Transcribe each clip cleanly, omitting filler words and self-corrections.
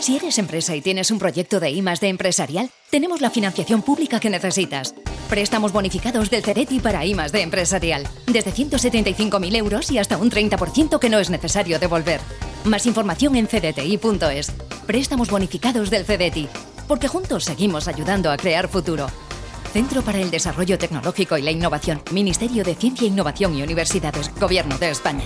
Si eres empresa y tienes un proyecto de I+D empresarial, tenemos la financiación pública que necesitas. Préstamos bonificados del CEDETI para I+D empresarial. Desde 175.000 euros y hasta un 30% que no es necesario devolver. Más información en cdti.es. Préstamos bonificados del CEDETI. Porque juntos seguimos ayudando a crear futuro. Centro para el Desarrollo Tecnológico y la Innovación. Ministerio de Ciencia, Innovación y Universidades. Gobierno de España.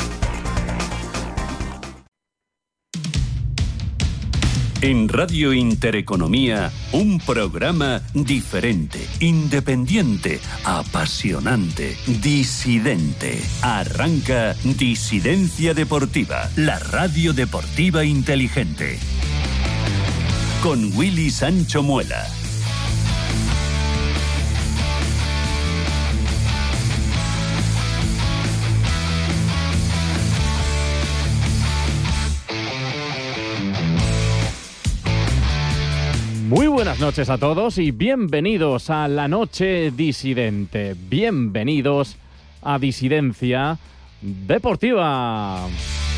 En Radio Intereconomía, un programa diferente, independiente, apasionante, disidente. Arranca Disidencia Deportiva, la radio deportiva inteligente. Con Willy Sancho Muela. Muy buenas noches a todos y bienvenidos a La Noche Disidente. Bienvenidos a Disidencia Deportiva.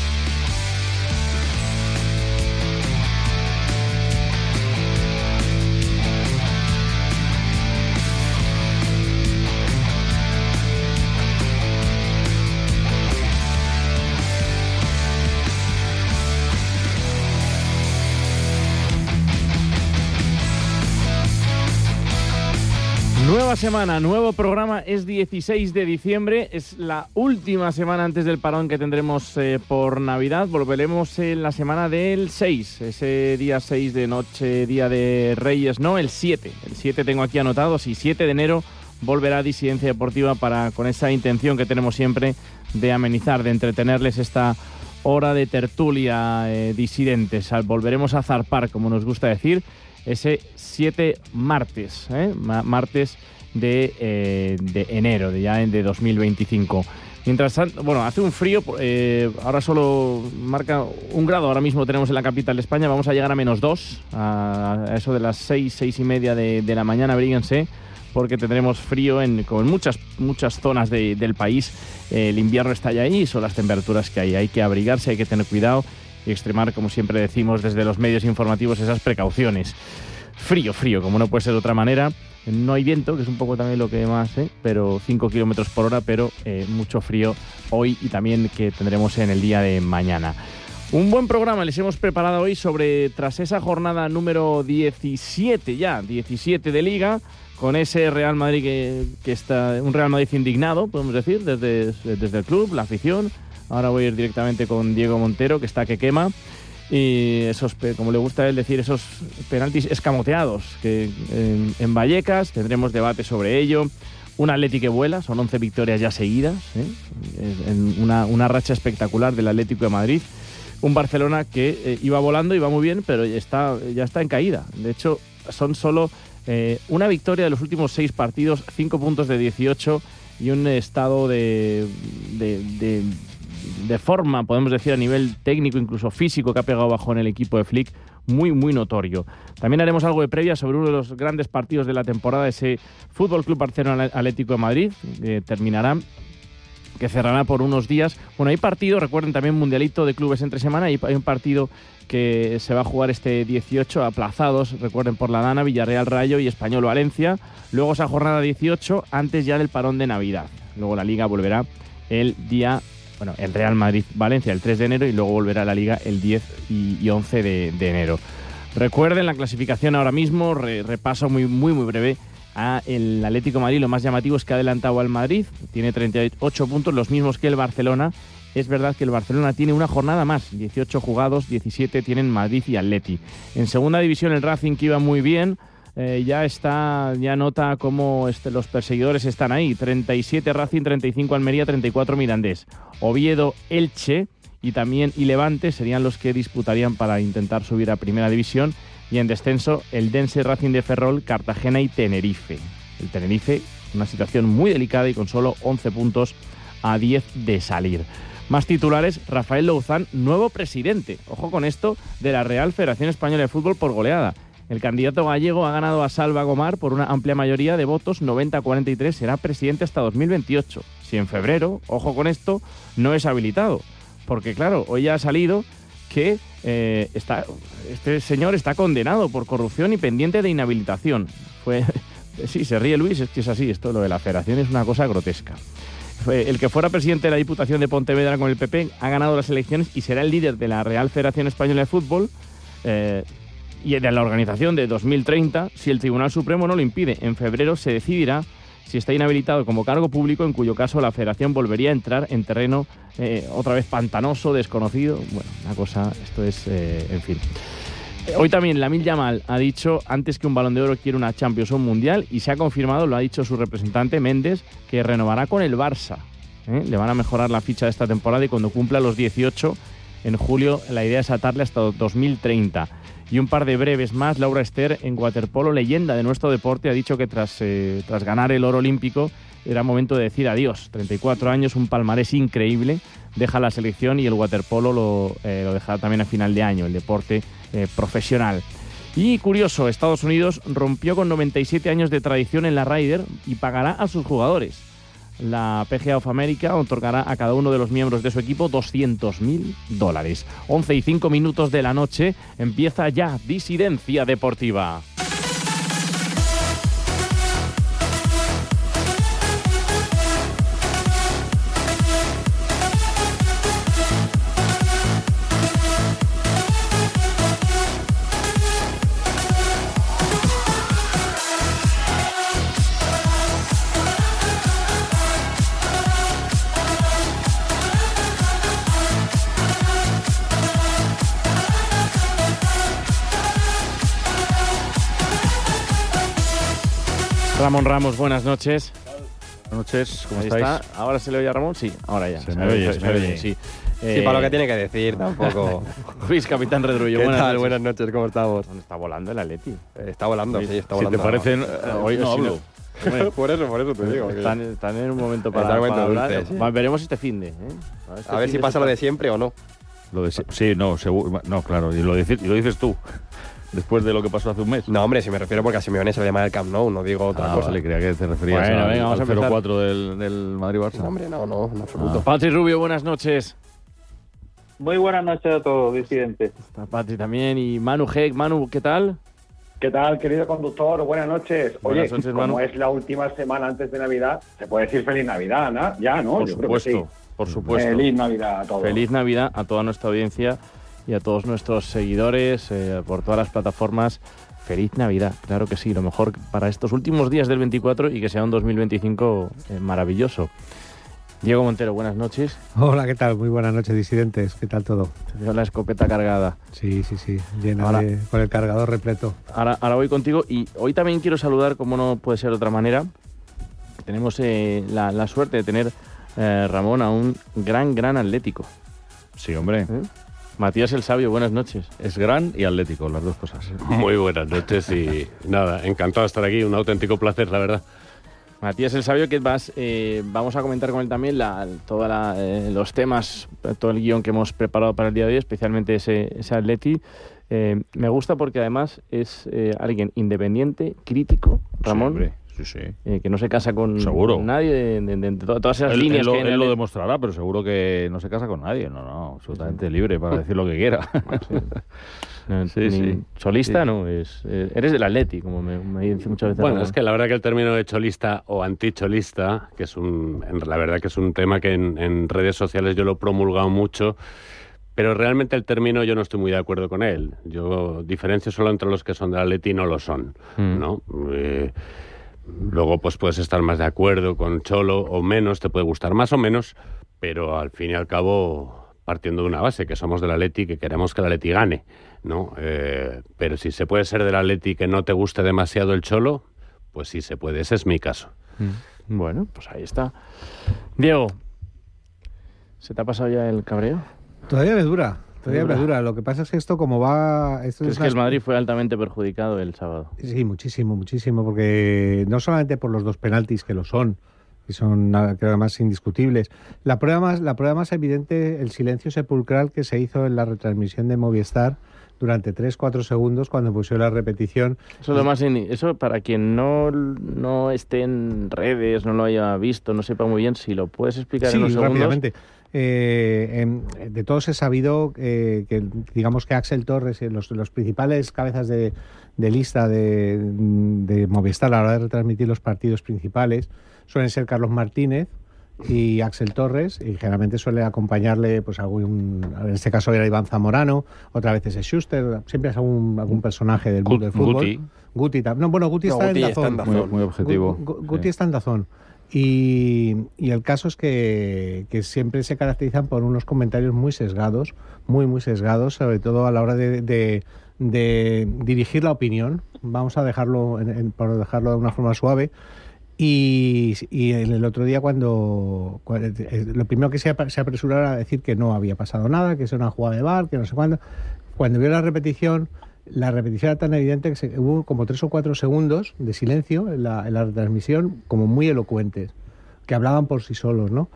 Nueva semana, nuevo programa, es 16 de diciembre, es la última semana antes del parón que tendremos por Navidad. Volveremos en la semana del 6, ese día 6 de noche, día de Reyes, no, el 7 tengo aquí anotado, sí, 7 de enero volverá Disidencia Deportiva con esa intención que tenemos siempre de amenizar, de entretenerles esta hora de tertulia disidentes. Volveremos a zarpar, como nos gusta decir, ese 7 martes, martes de enero, de 2025. Mientras tanto, bueno, hace un frío, ahora solo marca 1 grado, ahora mismo tenemos en la capital de España, vamos a llegar a -2, a eso de las 6 y media de la mañana, abríguense, porque tendremos frío con muchas zonas del país. El invierno está ya ahí, son las temperaturas que hay que abrigarse, hay que tener cuidado y extremar, como siempre decimos desde los medios informativos, esas precauciones. Frío, como no puede ser de otra manera. No hay viento, que es un poco también lo que más, pero 5 kilómetros por hora, pero mucho frío hoy y también que tendremos en el día de mañana. Un buen programa les hemos preparado hoy tras esa jornada número 17 de Liga, con ese Real Madrid que está, un Real Madrid indignado, podemos decir, desde el club, la afición. Ahora voy a ir directamente con Diego Montero, que está que quema. Y esos, como le gusta a él decir, esos penaltis escamoteados que en Vallecas, tendremos debate sobre ello. Un Atleti que vuela, son 11 victorias ya seguidas, una racha espectacular del Atlético de Madrid. Un Barcelona que iba volando, iba muy bien, pero ya está en caída. De hecho, son solo una victoria de los últimos 6 partidos, 5 puntos de 18 y un estado de forma, podemos decir, a nivel técnico, incluso físico, que ha pegado bajo en el equipo de Flick, muy, muy notorio. También haremos algo de previa sobre uno de los grandes partidos de la temporada, ese Fútbol Club Barcelona Atlético de Madrid, que cerrará por unos días. Bueno, hay partido, recuerden, también mundialito de clubes entre semana, y hay un partido que se va a jugar este 18, aplazados, recuerden, por la Dana, Villarreal Rayo y Español Valencia. Luego esa jornada 18, antes ya del parón de Navidad. Luego la Liga volverá el Real Madrid-Valencia el 3 de enero y luego volverá a la Liga el 10 y 11 de enero. Recuerden la clasificación ahora mismo, repaso muy, muy, muy breve. El Atlético de Madrid, lo más llamativo es que ha adelantado al Madrid, tiene 38 puntos, los mismos que el Barcelona. Es verdad que el Barcelona tiene una jornada más, 18 jugados, 17 tienen Madrid y Atleti. En segunda división el Racing, que iba muy bien, ya nota cómo los perseguidores están ahí. 37 Racing, 35 Almería, 34 Mirandés. Oviedo, Elche y Levante serían los que disputarían para intentar subir a primera división. Y en descenso, el Dense, Racing de Ferrol, Cartagena y Tenerife. El Tenerife, una situación muy delicada y con solo 11 puntos a 10 de salir. Más titulares, Rafael Louzán, nuevo presidente. Ojo con esto, de la Real Federación Española de Fútbol por goleada. El candidato gallego ha ganado a Salva Gomar por una amplia mayoría de votos, 90-43, será presidente hasta 2028. Si en febrero, ojo con esto, no es habilitado. Porque claro, hoy ya ha salido que este señor está condenado por corrupción y pendiente de inhabilitación. Sí, se ríe Luis, es que es así, esto lo de la federación es una cosa grotesca. El que fuera presidente de la Diputación de Pontevedra con el PP ha ganado las elecciones y será el líder de la Real Federación Española de Fútbol y de la organización de 2030 si el Tribunal Supremo no lo impide. En febrero se decidirá si está inhabilitado como cargo público, en cuyo caso la federación volvería a entrar en terreno otra vez pantanoso, desconocido. Bueno, una cosa, esto es, en fin. Hoy también Lamine Yamal ha dicho, antes que un Balón de Oro quiere una Champions o un Mundial, y se ha confirmado, lo ha dicho su representante Méndez, que renovará con el Barça. Le van a mejorar la ficha de esta temporada y cuando cumpla los 18, en julio, la idea es atarle hasta 2030. Y un par de breves más, Laura Ester, en waterpolo, leyenda de nuestro deporte, ha dicho que tras ganar el oro olímpico era momento de decir adiós. 34 años, un palmarés increíble, deja la selección y el waterpolo lo dejará también a final de año, el deporte profesional. Y curioso, Estados Unidos rompió con 97 años de tradición en la Ryder y pagará a sus jugadores. La PGA of America otorgará a cada uno de los miembros de su equipo $200.000. 11:05 de la noche, empieza ya Disidencia Deportiva. Ramón Ramos, buenas noches. Buenas noches, ¿cómo Ahí estáis? está. ¿Ahora se le oye a Ramón? Sí, ahora ya. Se me oye. Sí. Sí, para lo que tiene que decir, tampoco. Luis, capitán Redrullo, ¿Qué buenas tal? noches. Buenas noches, ¿cómo estamos? ¿Dónde está volando el Atleti? Está volando, sí, está volando. Si te parecen, hoy no hablo. Por eso te digo. Están en un momento para hablar. Dulce, sí. Veremos este fin de. A ver si pasa lo de siempre o no. Sí, no, seguro. No, claro, y lo dices tú. Después de lo que pasó hace un mes. No, hombre, si me refiero porque a Simeone se le llama el Camp Nou, no digo otra cosa. Vale, creía que te referías vamos al a 0-4 del Madrid-Barça. No, hombre, no, en absoluto. Patri Rubio, buenas noches. Muy buenas noches a todos, disidentes. Está Patri también y Manu Heck. Manu, ¿qué tal? ¿Qué tal, querido conductor? Buenas noches. Buenas Oye, noches, como Manu. es la última semana antes de Navidad, se puede decir Feliz Navidad, ¿no? Ya, ¿no? Por Yo creo que sí. supuesto, por supuesto. Feliz Navidad a todos. Feliz Navidad a toda nuestra audiencia y a todos nuestros seguidores por todas las plataformas. Feliz Navidad, claro que sí, lo mejor para estos últimos días del 24 y que sea un 2025 maravilloso. Diego Montero, buenas noches. Hola, ¿qué tal? Muy buenas noches, disidentes. ¿Qué tal todo? Te veo la escopeta cargada. Sí, llena con el cargador repleto. Ahora voy contigo y hoy también quiero saludar, como no puede ser de otra manera, tenemos la suerte de tener, Ramón, a un gran atlético. Sí, hombre. Matías el Sabio, buenas noches. Es gran y atlético, las dos cosas. Muy buenas noches y nada, encantado de estar aquí, un auténtico placer, la verdad. Matías el Sabio, que vamos a comentar con él también los temas, todo el guión que hemos preparado para el día de hoy, especialmente ese Atleti. Me gusta porque además es alguien independiente, crítico, Ramón. Sí. Que no se casa con seguro. Nadie de todas esas líneas que él lo demostrará, pero seguro que no se casa con nadie. No, absolutamente libre para decir lo que quiera. Sí. Solista sí. No, eres del Atleti, como me dice muchas veces. Bueno, es que la verdad que el término de cholista o anticholista, que es la verdad que es un tema que en redes sociales yo lo he promulgado mucho, pero realmente el término yo no estoy muy de acuerdo con él. Yo diferencio solo entre los que son del Atleti y no lo son, ¿no? Luego pues puedes estar más de acuerdo con Cholo o menos, te puede gustar más o menos, pero al fin y al cabo partiendo de una base, que somos del Atleti, que queremos que el Atleti gane, ¿no? Pero si se puede ser del Atleti que no te guste demasiado el Cholo, pues sí se puede, ese es mi caso. Bueno, pues ahí está. Diego, ¿se te ha pasado ya el cabreo? Todavía me dura. Lo que pasa es que esto como va... Es que el Madrid fue altamente perjudicado el sábado. Sí, muchísimo, porque no solamente por los dos penaltis que lo son, y son creo más indiscutibles. La prueba más evidente, el silencio sepulcral que se hizo en la retransmisión de Movistar durante 3-4 segundos cuando pusieron la repetición. Eso para quien no esté en redes, no lo haya visto, no sepa muy bien, si lo puedes explicar en unos segundos. Rápidamente. de todos he sabido que digamos que Axel Torres, los principales cabezas de lista de Movistar a la hora de retransmitir los partidos principales suelen ser Carlos Martínez y Axel Torres, y generalmente suele acompañarle pues en este caso era Iván Zamorano, otra vez es Schuster, siempre es algún personaje del mundo del fútbol. Guti está en Dazón. Muy objetivo. Guti está en Dazón. Y el caso es que siempre se caracterizan por unos comentarios muy sesgados, muy sesgados, sobre todo a la hora de dirigir la opinión. Vamos a dejarlo, por dejarlo de una forma suave. Y el otro día cuando lo primero que se apresuró era a decir que no había pasado nada, que es una jugada de VAR, que no sé cuándo. Cuando vio la repetición era tan evidente que hubo como 3 o 4 segundos de silencio en la retransmisión, como muy elocuentes, que hablaban por sí solos, ¿no?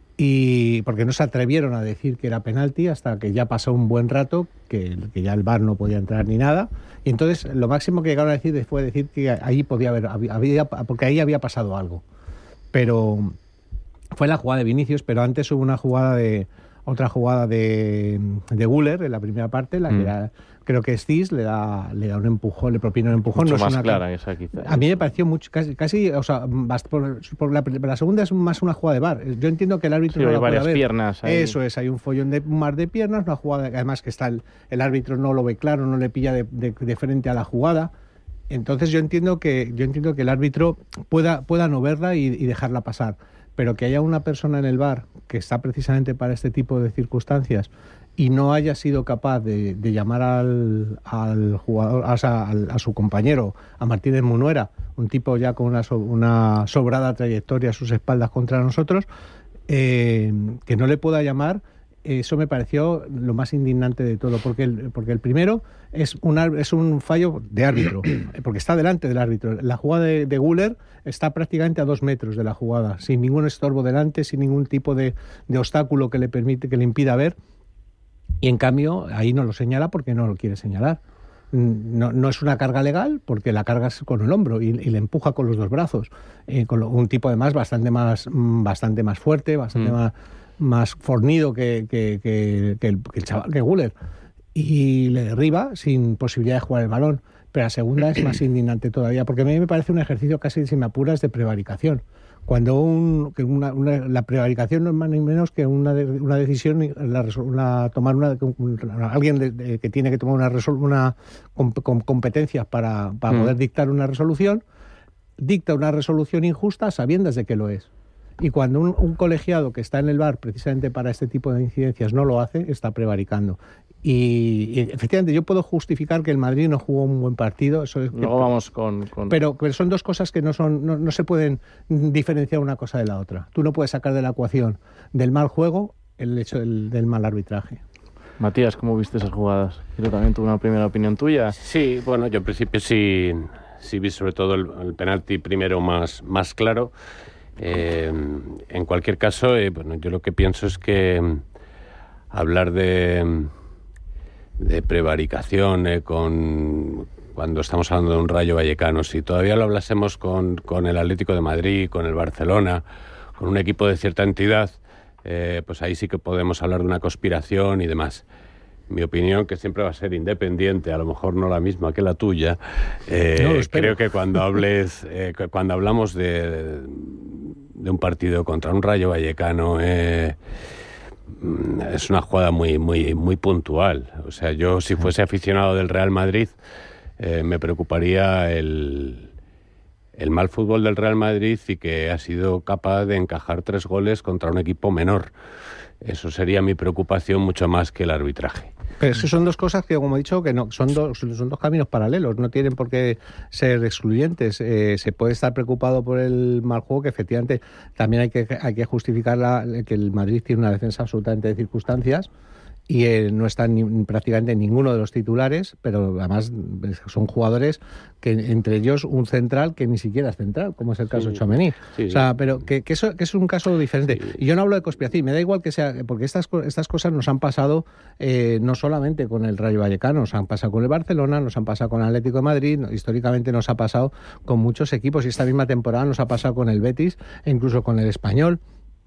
Y porque no se atrevieron a decir que era penalti hasta que ya pasó un buen rato, que ya el VAR no podía entrar ni nada. Y entonces lo máximo que llegaron a decir fue decir que ahí podía haber, porque ahí había pasado algo. Pero fue la jugada de Vinicius, pero antes hubo otra jugada de Güler en la primera parte, la que creo que Stis le da un empujón, le propina un empujón. Mucho no es más clara esa quizá. A mí me pareció casi o sea, por la segunda es más una jugada de VAR. Yo entiendo que el árbitro no hay la puede varias ver. Piernas ahí. Eso es, hay un follón un mar de piernas, una jugada además que está el árbitro no lo ve claro, no le pilla de frente a la jugada. Entonces yo entiendo que el árbitro pueda no verla y dejarla pasar, pero que haya una persona en el VAR que está precisamente para este tipo de circunstancias y no haya sido capaz de llamar al jugador, a su compañero, a Martínez Munuera, un tipo ya con una sobrada trayectoria a sus espaldas contra nosotros, que no le pueda llamar, eso me pareció lo más indignante de todo, porque el primero es un fallo de árbitro, porque está delante del árbitro. La jugada de Güler está prácticamente a 2 metros de la jugada, sin ningún estorbo delante, sin ningún tipo de obstáculo que le impida ver, y en cambio ahí no lo señala porque no lo quiere señalar. No es una carga legal porque la carga es con el hombro y le empuja con los 2 brazos, con un tipo además bastante más fuerte, bastante más fornido que el chaval, que Güler, y le derriba sin posibilidad de jugar el balón. Pero la segunda es más indignante todavía, porque a mí me parece un ejercicio casi, si me apuras, de prevaricación. Cuando la prevaricación no es más ni menos que una decisión, alguien que tiene que tomar con competencias para poder dictar una resolución, dicta una resolución injusta sabiendas de que lo es. Y cuando un colegiado que está en el VAR precisamente para este tipo de incidencias no lo hace, está prevaricando. Y efectivamente yo puedo justificar que el Madrid no jugó un buen partido. Eso es Luego vamos con... Pero son dos cosas que no se pueden diferenciar una cosa de la otra. Tú no puedes sacar de la ecuación del mal juego el hecho del mal arbitraje. Matías, ¿cómo viste esas jugadas? Yo también tuve una primera opinión tuya. Sí, bueno, yo en principio sí vi sobre todo el penalti primero más claro. En cualquier caso, bueno, yo lo que pienso es que hablar de prevaricación cuando estamos hablando de un Rayo Vallecano, si todavía lo hablásemos con el Atlético de Madrid, con el Barcelona, con un equipo de cierta entidad, pues ahí sí que podemos hablar de una conspiración y demás. Mi opinión, que siempre va a ser independiente, a lo mejor no la misma que la tuya, creo que cuando hablamos de un partido contra un Rayo Vallecano, es una jugada muy puntual. O sea, yo si fuese aficionado del Real Madrid, me preocuparía el mal fútbol del Real Madrid y que ha sido capaz de encajar 3 goles contra un equipo menor. Eso sería mi preocupación mucho más que el arbitraje. Pero es que son dos cosas que, como he dicho, que no son dos caminos paralelos, no tienen por qué ser excluyentes. Se puede estar preocupado por el mal juego, que efectivamente también hay que justificar que el Madrid tiene una defensa absolutamente de circunstancias y no está prácticamente ninguno de los titulares, pero además son jugadores que entre ellos un central que ni siquiera es central, como es el caso de Tchouaméni. O sea, pero que es un caso diferente. Sí. Y yo no hablo de conspiración, me da igual que sea, porque estas cosas nos han pasado no solamente con el Rayo Vallecano, nos han pasado con el Barcelona, nos han pasado con el Atlético de Madrid, históricamente nos ha pasado con muchos equipos y esta misma temporada nos ha pasado con el Betis e incluso con el Español.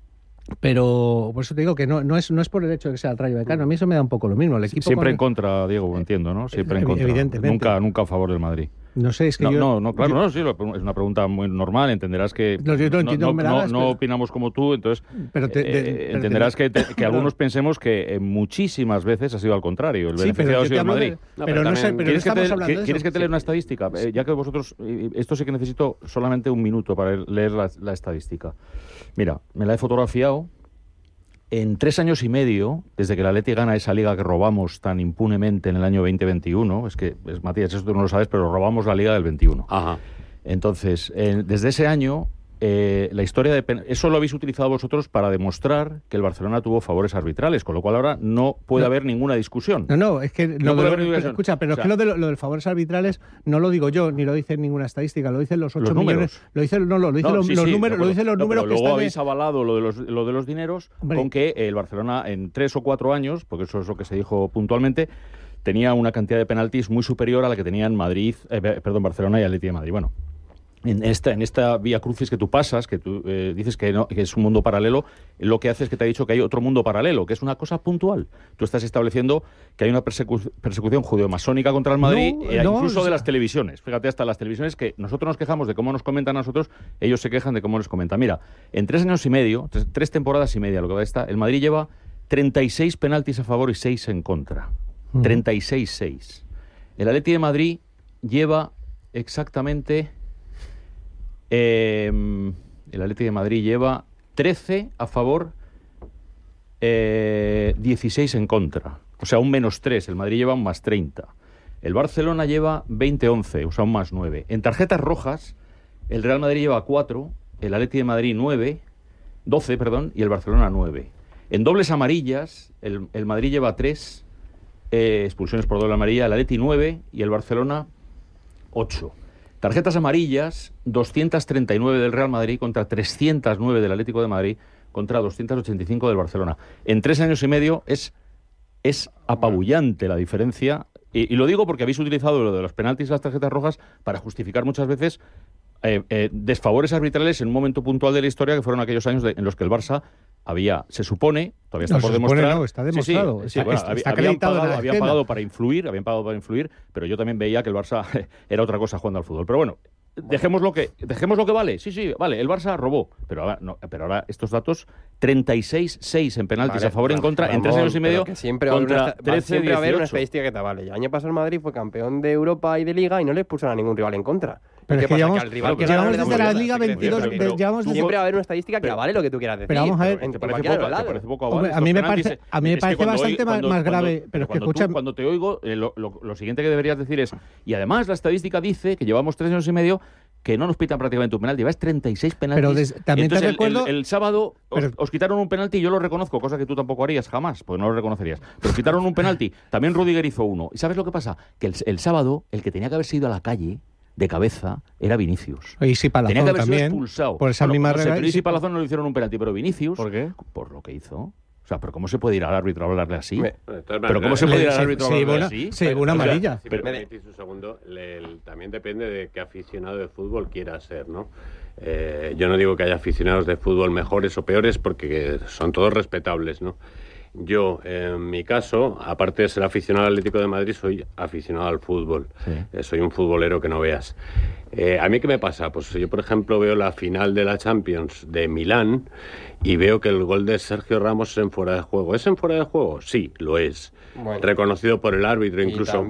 Pero por eso te digo que no es por el hecho de que sea el Rayo Vallecano. A mí eso me da un poco lo mismo. El equipo siempre en contra, Diego, entiendo, ¿no? Siempre en contra. Evidentemente. Nunca a favor del Madrid. No sé, es que sí, es una pregunta muy normal. Entenderás que no opinamos como tú, entonces entenderás que algunos pensemos que muchísimas veces ha sido al contrario. El beneficiado ha sido el Madrid. ¿Quieres que te lea una estadística? Ya que vosotros, esto sí que necesito solamente un minuto para leer la estadística. Mira, me la he fotografiado. En 3 años y medio, desde que el Atleti gana esa liga que robamos tan impunemente en el año 2021, Matías, eso tú no lo sabes, pero robamos la liga del 21. Ajá. Entonces, desde ese año, la historia de eso lo habéis utilizado vosotros para demostrar que el Barcelona tuvo favores arbitrales, con lo cual ahora no puede haber ninguna discusión. No, es que es que lo de los favores arbitrales no lo digo yo, ni lo dice ninguna estadística, lo dicen los 8 millones. Lo dicen los números que luego habéis avalado lo de los dineros, con que el Barcelona en 3 o 4 años, porque eso es lo que se dijo puntualmente, tenía una cantidad de penaltis muy superior a la que tenían Barcelona y Atleti de Madrid. Bueno, en esta vía crucis que tú pasas, que tú dices que es un mundo paralelo, lo que hace es que te ha dicho que hay otro mundo paralelo, que es una cosa puntual. Tú estás estableciendo que hay una persecución judeo-masónica contra el Madrid, incluso de las televisiones. Fíjate, hasta las televisiones, que nosotros nos quejamos de cómo nos comentan a nosotros, ellos se quejan de cómo les comentan. Mira, en 3 años y medio, 3 temporadas y media, lo que va a estar, el Madrid lleva 36 penaltis a favor y 6 en contra. 36-6. El Atleti de Madrid lleva exactamente... el Atleti de Madrid lleva 13 a favor, 16 en contra. O sea, un -3. El Madrid lleva un +30. El Barcelona lleva 20-11, o sea, un +9. En tarjetas rojas, el Real Madrid lleva 4, el Atleti de Madrid 12, y el Barcelona 9. En dobles amarillas, el Madrid lleva 3 expulsiones por doble amarilla, el Atleti 9 y el Barcelona 8. Tarjetas amarillas, 239 del Real Madrid contra 309 del Atlético de Madrid contra 285 del Barcelona. En 3 años y medio es apabullante la diferencia. Y lo digo porque habéis utilizado lo de los penaltis y las tarjetas rojas para justificar muchas veces desfavores arbitrales en un momento puntual de la historia, que fueron aquellos años en los que el Barça se supone, todavía está por demostrar. No, está demostrado. Está acreditado. Habían pagado para influir, pero yo también veía que el Barça era otra cosa jugando al fútbol. Pero bueno, dejemos lo que vale. Sí, vale, el Barça robó, pero ahora estos datos, 36-6 en penaltis a favor y en contra, en 3 años y medio, siempre contra 13-18. Va a haber una estadística que te vale. El año pasado el Madrid fue campeón de Europa y de Liga y no le expulsaron a ningún rival en contra. Pero es que llevamos desde la Liga 22... Siempre va a haber una estadística que avale lo que tú quieras decir. Pero vamos a ver... ¿Te parece poco avale? A mí me parece bastante más grave. Pero es que escucha... Cuando te oigo, lo siguiente que deberías decir es... Y además la estadística dice que llevamos 3 años y medio que no nos pitan prácticamente un penalti. Lleváis 36 penaltis. Pero también entonces, te recuerdo... El sábado os quitaron un penalti y yo lo reconozco, cosa que tú tampoco harías jamás, porque no lo reconocerías. Pero os quitaron un penalti. También Rudiger hizo uno. ¿Y sabes lo que pasa? Que el sábado, el que tenía que haberse ido a la calle de cabeza era Vinicius. Y si Palazón tenía que haber también, sido expulsado. Por esa misma regla. Pero y si Palazón no le hicieron un penalti, pero Vinicius... ¿Por qué? Por lo que hizo. O sea, pero ¿cómo se puede ir al árbitro a hablarle así? ¿Pero cómo se puede ir al árbitro a hablarle así? Se llevó una amarilla. Si me permitís un segundo, también depende de qué aficionado de fútbol quiera ser, ¿no? Yo no digo que haya aficionados de fútbol mejores o peores, porque son todos respetables, ¿no? Yo, en mi caso, aparte de ser aficionado al Atlético de Madrid, soy aficionado al fútbol. Sí. Soy un futbolero que no veas. ¿A mí qué me pasa? Pues yo, por ejemplo, veo la final de la Champions de Milán y veo que el gol de Sergio Ramos es en fuera de juego. ¿Es en fuera de juego? Sí, lo es. Bueno, reconocido por el árbitro incluso.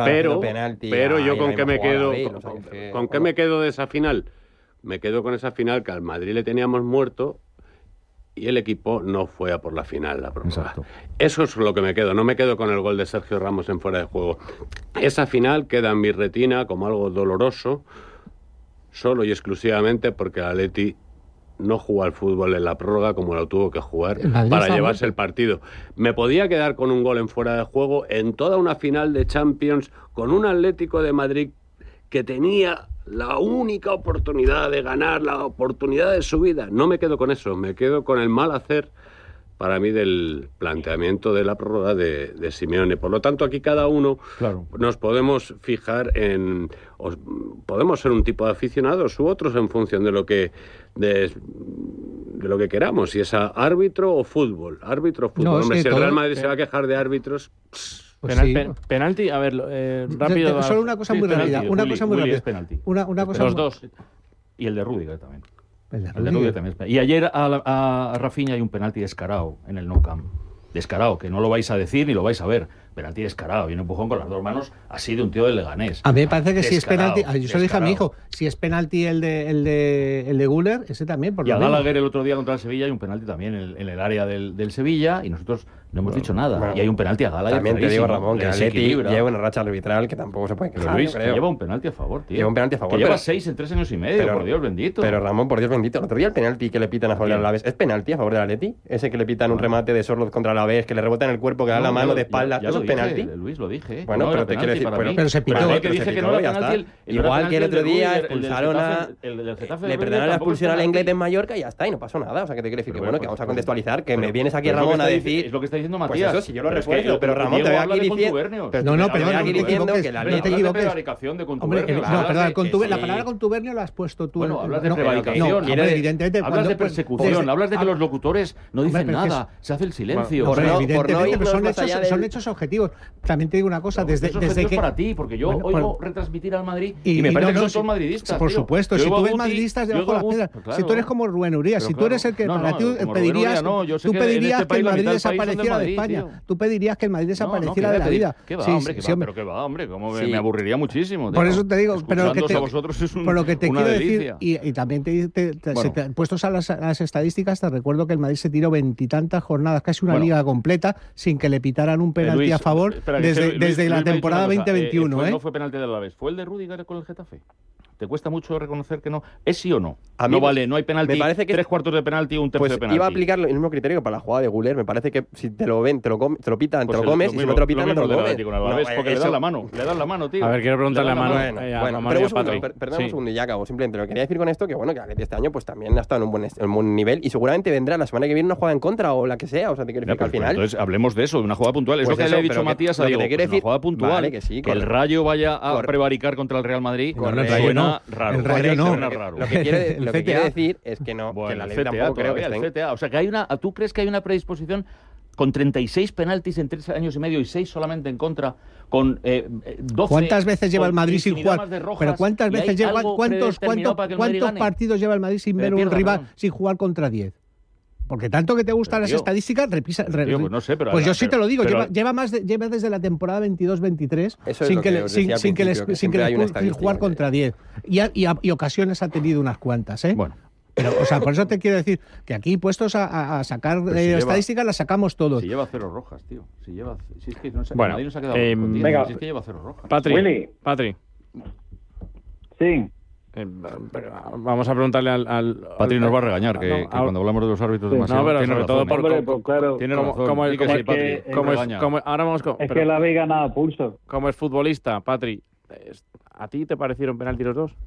Pero yo con qué me quedo, ¿con qué me quedo de esa final? Me quedo con esa final que al Madrid le teníamos muerto y el equipo no fue a por la final, la prórroga. Exacto. Eso es lo que me quedo. No me quedo con el gol de Sergio Ramos en fuera de juego. Esa final queda en mi retina como algo doloroso, solo y exclusivamente porque el Atleti no jugó al fútbol en la prórroga como lo tuvo que jugar para llevarse el partido. Me podía quedar con un gol en fuera de juego en toda una final de Champions con un Atlético de Madrid que tenía la única oportunidad de ganar, la oportunidad de su vida. No me quedo con eso, me quedo con el mal hacer para mí del planteamiento de la prórroga de Simeone. Por lo tanto, aquí cada uno nos podemos fijar en... podemos ser un tipo de aficionados u otros en función de lo que... de lo que queramos, si es árbitro o fútbol. Árbitro o fútbol. No, Hombre, sí, si el todo- Real Madrid se va a quejar de árbitros... Pues Penal- sí. penalti, a ver, rápido. Solo una cosa Sí, muy penalti, rápida. Una Willy, cosa muy Willy rápida. es penalti. Una cosa Los muy- dos. Y el de Rüdiger también. El de El de Rüdiger. Rüdiger también es penalti. Y ayer a Rafinha hay un penalti descarado en el Nou Camp. Descarado, que no lo vais a decir ni lo vais a ver. Penalti descarado y un empujón con las dos manos así de un tío del Leganés. A mí me parece que si es Descarado, penalti, yo se lo dije a mi descarado. hijo, si es penalti el de Güler, ese también, por Y lo a menos. Gallagher el otro día contra el Sevilla hay un penalti también en el área del Sevilla y nosotros no hemos dicho nada. bueno, y hay un penalti a Gallagher. También te digo, clarísimo, Ramón, que le el Atleti desequilibra. lleva una racha arbitral que tampoco se puede Pero quejar, Luis, yo que creo. lleva un penalti a favor, tío. Lleva un penalti a favor, Que lleva pero- 6 en 3 años y medio, Pero- por Dios bendito. Pero Ramón, por Dios bendito, el otro día el penalti que le pitan a favor del Alavés, ¿es penalti a favor del Atleti? Ese que le pitan un remate de Sorloz contra el Alavés, que le rebota en el cuerpo, que da la mano de espalda, ya ¿eso lo es dije, penalti? Luis, lo dije. Bueno, No pero era te quiero penalti decir, para bueno, mí. pero se pitó. Pero Pero que se dije que pitó, no era ya penalti. está. no era Igual penalti que el otro del día Rüdiger, expulsaron el del Getafe del le Rüdiger perdonaron la tampoco es expulsión al penalti. Inglés en Mallorca y ya está, y no pasó nada. O sea, que te quiero decir Pero que bueno, que pues, vamos a pues, contextualizar, que pero- me vienes aquí, pero es lo que Ramón, a está decir... es lo que está diciendo Pues Matías. eso, si yo lo Pero es que recuerdo, pero Ramón, te voy Diego aquí habla de diciendo... contubernio. pero No, te no, voy perdón, aquí no te diciendo equivoques, que la no te Hablas de equivoques. prevaricación, de Hombre, contubernio. no, hablas perdón, de- la sí. palabra contubernio la has puesto tú. Bueno, hablas de no, prevaricación, no, hombre, hombre, evidentemente. hablas cuando- de persecución, pues, hablas de que los locutores no hombre, dicen pero que nada, se hace el silencio. Por Hombre, no- por no evidentemente, irnos pero son más allá hechos, del- son hechos objetivos. También te digo una cosa, desde Esos que... objetivos para ti, porque yo Bueno, oigo por- retransmitir al Madrid y me y parece no, que no, son todos madridistas. Por tío. supuesto, Yo si oigo tú a ves Guti, madridistas yo debajo oigo de a la Guti, piedra, pues claro. si tú eres como Rubén Urías, Pero si tú eres el que claro. para No, ti como Rubén pedirías, Urías, no, yo sé tú que en pedirías este que el país la Madrid mitad del país son de desapareciera de Madrid, España. tío. Tú pedirías que el Madrid desapareciera de la vida. ¿Qué va, Sí, hombre? sí, ¿Qué va? hombre. ¿Pero qué va, hombre? ¿Cómo Sí. me aburriría muchísimo? Por tío. eso te digo, pero lo que Escuchándoos te, a vosotros es por lo que te una quiero delicia. decir, y también Bueno. puestos a las estadísticas, te recuerdo que el Madrid se tiró 20 y tantas jornadas, casi una Bueno. liga completa, sin que le pitaran un penalti Luis, a favor espera, que desde, Luis- desde Luis la me ha dicho temporada una cosa, 2021. No fue penalti de Alavés, fue el de Rüdiger con el Getafe. ¿Te cuesta mucho reconocer que no? ¿Es sí o no? A mí No vale, no hay penalti, me parece que 3/4 de penalti o un tercio Pues de penalti. iba a aplicar el mismo criterio que para la jugada de Güler. Me parece que si te lo ven, te lo pitan, Pues te lo comes, y si no te lo pitan, no te lo comes. Con el Alavés, porque le dan la mano, tío. A ver, quiero preguntarle Le a dan la Manu. mano. Bueno, Manu pero y a un segundo, Patri. perdón Sí. un segundo y ya acabo. Simplemente lo que quería decir con esto que bueno, que Atleti este año pues también ha estado en un buen nivel y seguramente vendrá la semana que viene una jugada en contra o la que sea. O sea, te quiero Ya, decir que al pues, final... entonces hablemos de eso, de una jugada puntual. Es Pues lo que eso, le he dicho pero que- Matías a lo que Diego. te quiero Pues una decir- jugada puntual, Vale, que sí, que el correcto. Rayo vaya a Correcto. prevaricar contra el Real Madrid, Correcto. el Rayo suena no. raro. El Rayo no. Suena raro. Lo que quiere El lo que CTA. quiere decir es que no, que Bueno, la el ley CTA tampoco creo que todavía, el estén... CTA. O sea, que ¿tú crees que hay una predisposición con 36 penaltis en 3 años y medio y 6 solamente en contra, con 12... ¿Cuántas veces lleva el con Madrid sin infinidad jugar? más de rojas, Pero ¿cuántas y hay veces lleva? algo ¿Cuántos predeterminado para que el Madrid gane? partidos lleva el Madrid sin ver un Pierda, rival ¿no? sin jugar contra 10? Porque tanto que te gustan Pero, las tío, estadísticas, Tío, pues no sé, pero... pues yo sí pero- te lo digo, pero- lleva desde la temporada 22-23 Eso es sin lo que que le- os sin decía al sin que les- principio, que sin que siempre les hay una sin jugar estadística. contra 10. Y ocasiones ha tenido unas cuantas, ¿eh? Bueno, Pero, o sea, por eso te quiero decir que aquí puestos a sacar Pero si lleva- estadísticas las sacamos todos. si lleva 0 rojas, tío. Si es que no se, Bueno, Madrid no se ha quedado con 10, venga. si es que lleva 0 rojas. Patri. Willy. Patri. Sí, Pero vamos a preguntarle al Patri nos va a regañar, que no, cuando hablamos de los árbitros Sí. demasiado... No, pero tiene sobre todo razón, por... Hombre, pues claro. Tiene como- razón. como el- Di que como sí, el Patri, que- nos como regaña. ahora vamos con... es pero que la habéis ganado a pulso. como es futbolista, Patri, ¿a ti te parecieron penalti los dos?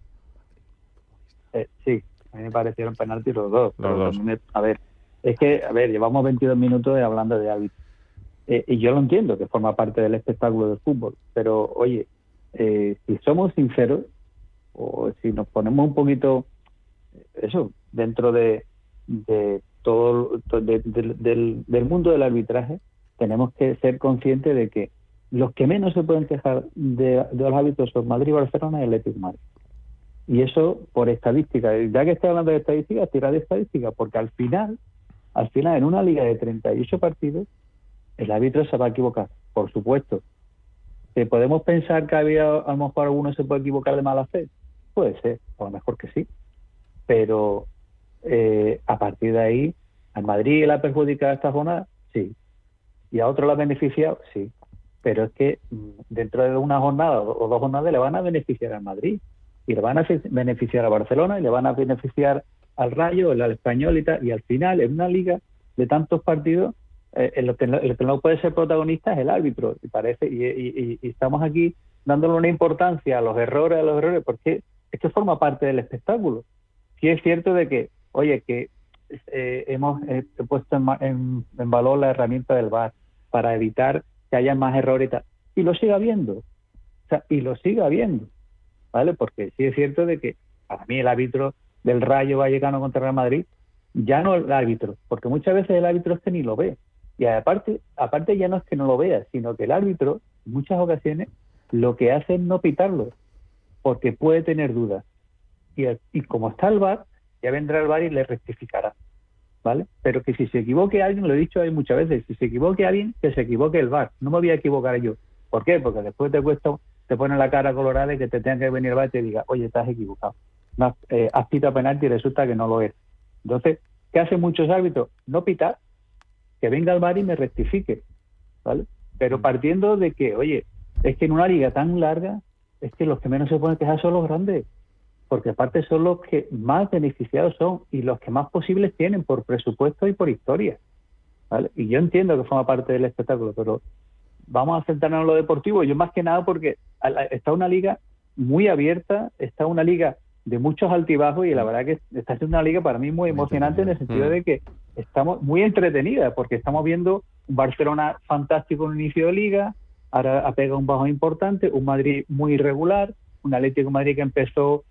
Sí, a mí me parecieron penaltis los dos. Los pero dos. también a ver, es que, llevamos 22 minutos hablando de árbitros. Y yo lo entiendo, que forma parte del espectáculo del fútbol. Pero, oye, si somos sinceros, o si nos ponemos un poquito, eso, dentro de todo del mundo del arbitraje, tenemos que ser conscientes de que los que menos se pueden quejar de los árbitros son Madrid, Barcelona y Atlético de Madrid. Y eso por estadística. Ya que estoy hablando de estadística, tira de estadística, porque al final, en una liga de 38 partidos, el árbitro se va a equivocar, por supuesto. ¿Podemos pensar que a lo mejor alguno se puede equivocar de mala fe? Puede ser, a lo mejor que sí. Pero a partir de ahí, ¿al Madrid le ha perjudicado esta jornada? Sí. ¿Y a otro le ha beneficiado? Sí. Pero es que dentro de una jornada o 2 jornadas le van a beneficiar al Madrid. Y le van a beneficiar a Barcelona y le van a beneficiar al Rayo, al Español y tal. Y al final, en una liga de tantos partidos, el que no puede ser protagonista es el árbitro. Y parece y estamos aquí dándole una importancia a los errores, porque es que forma parte del espectáculo. Sí es cierto de que, oye, que hemos puesto en valor la herramienta del VAR para evitar que haya más errores y tal. Y lo siga habiendo. O sea, y lo siga habiendo. ¿Vale? Porque sí es cierto de que para mí el árbitro del Rayo Vallecano contra Real Madrid ya no el árbitro, porque muchas veces el árbitro es que ni lo ve. Y aparte ya no es que no lo vea, sino que el árbitro, en muchas ocasiones, lo que hace es no pitarlo, porque puede tener dudas. Y como está el VAR, ya vendrá el VAR y le rectificará, ¿vale? Pero que si se equivoque alguien, lo he dicho ahí muchas veces, si se equivoque alguien, que se equivoque el VAR. No me voy a equivocar yo. ¿Por qué? Porque después te pone la cara colorada y que te tenga que venir el VAR y te diga, oye, estás equivocado. No, has pitado penalti y resulta que no lo es. Entonces, ¿qué hacen muchos árbitros? No pitar, que venga el VAR y me rectifique, ¿vale? Pero partiendo de que, oye, es que en una liga tan larga, es que los que menos se pueden quejar son los grandes, porque aparte son los que más beneficiados son y los que más posibles tienen por presupuesto y por historia, ¿vale? Y yo entiendo que forma parte del espectáculo, pero vamos a centrarnos en lo deportivo. Yo más que nada porque está una liga muy abierta, está una liga de muchos altibajos y la verdad que está siendo una liga para mí muy emocionante en el sentido de que estamos muy entretenida porque estamos viendo un Barcelona fantástico en el inicio de liga, ahora ha pegado un bajo importante, un Madrid muy irregular, un Atlético de Madrid que empezó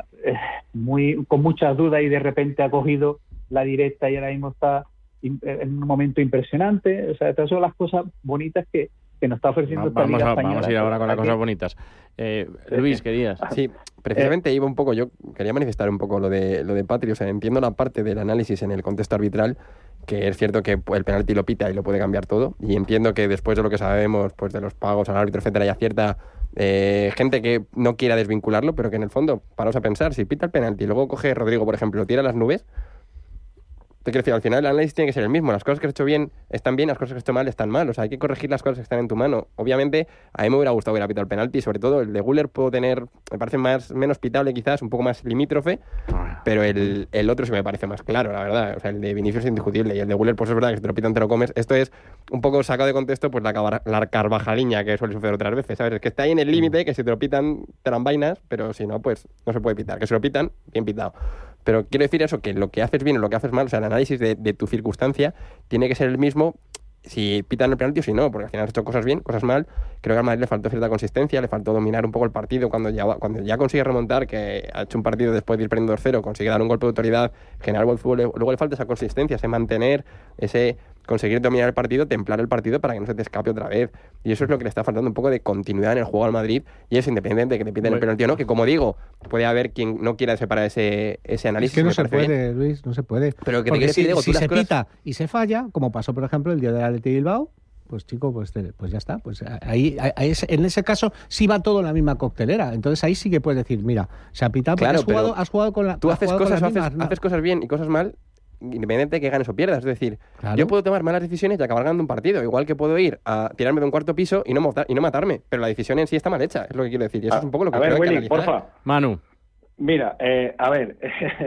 con muchas dudas y de repente ha cogido la directa y ahora mismo está en un momento impresionante. O sea, estas son las cosas bonitas que nos está ofreciendo esta liga española. Vamos a ir ahora con las cosas bonitas. Luis, querías. Sí, precisamente iba un poco, yo quería manifestar un poco lo de Patri. O sea, entiendo la parte del análisis en el contexto arbitral, que es cierto que el penalti lo pita y lo puede cambiar todo, y entiendo que después de lo que sabemos, pues de los pagos al árbitro, etcétera, hay cierta gente que no quiera desvincularlo, pero que en el fondo, paraos a pensar, si pita el penalti y luego coge Rodrigo, por ejemplo, lo tira a las nubes, te quiero decir, al final el análisis tiene que ser el mismo. Las cosas que has hecho bien están bien, las cosas que has hecho mal están mal. O sea, hay que corregir las cosas que están en tu mano. Obviamente, a mí me hubiera gustado hubiera pitado el penalti, sobre todo el de Güler me parece menos pitable quizás, un poco más limítrofe, pero el otro sí me parece más claro, la verdad. O sea, el de Vinicius es indiscutible y el de Güler, pues es verdad que si te lo pitan te lo comes. Esto es un poco sacado de contexto, pues la Carvajaliña que suele suceder otras veces, ¿sabes? Es que está ahí en el límite, que si te lo pitan te dan vainas, pero si no, pues no se puede pitar. Que si lo pitan, bien pitado. Pero quiero decir eso, que lo que haces bien o lo que haces mal, o sea, el análisis de tu circunstancia tiene que ser el mismo si pitan el penalti o si no, porque al final has hecho cosas bien, cosas mal. Creo que al Madrid le faltó cierta consistencia, le faltó dominar un poco el partido cuando ya consigue remontar, que ha hecho un partido después de ir perdiendo 2-0, consigue dar un golpe de autoridad, generar buen fútbol, luego le falta esa consistencia, ese mantener, conseguir dominar el partido, templar el partido para que no se te escape otra vez. Y eso es lo que le está faltando un poco de continuidad en el juego al Madrid, y es independiente de que te piten el penalti o no, que como digo, puede haber quien no quiera separar ese análisis. Es que no se puede, bien. Luis, no se puede. Pero que porque si se pita y se falla, como pasó por ejemplo el día del Athletic Bilbao, pues chico, pues ya está. Pues ahí en ese caso sí va todo en la misma coctelera. Entonces ahí sí que puedes decir, mira, se ha pitado porque has jugado con la... Tú haces cosas bien y cosas mal, independientemente de que ganes o pierdas. Es decir, yo puedo tomar malas decisiones y acabar ganando un partido. Igual que puedo ir a tirarme de un cuarto piso y no matarme. Pero la decisión en sí está mal hecha, es lo que quiero decir. Y eso es un poco lo que creo que analizar. Porfa. Manu. Mira, a ver,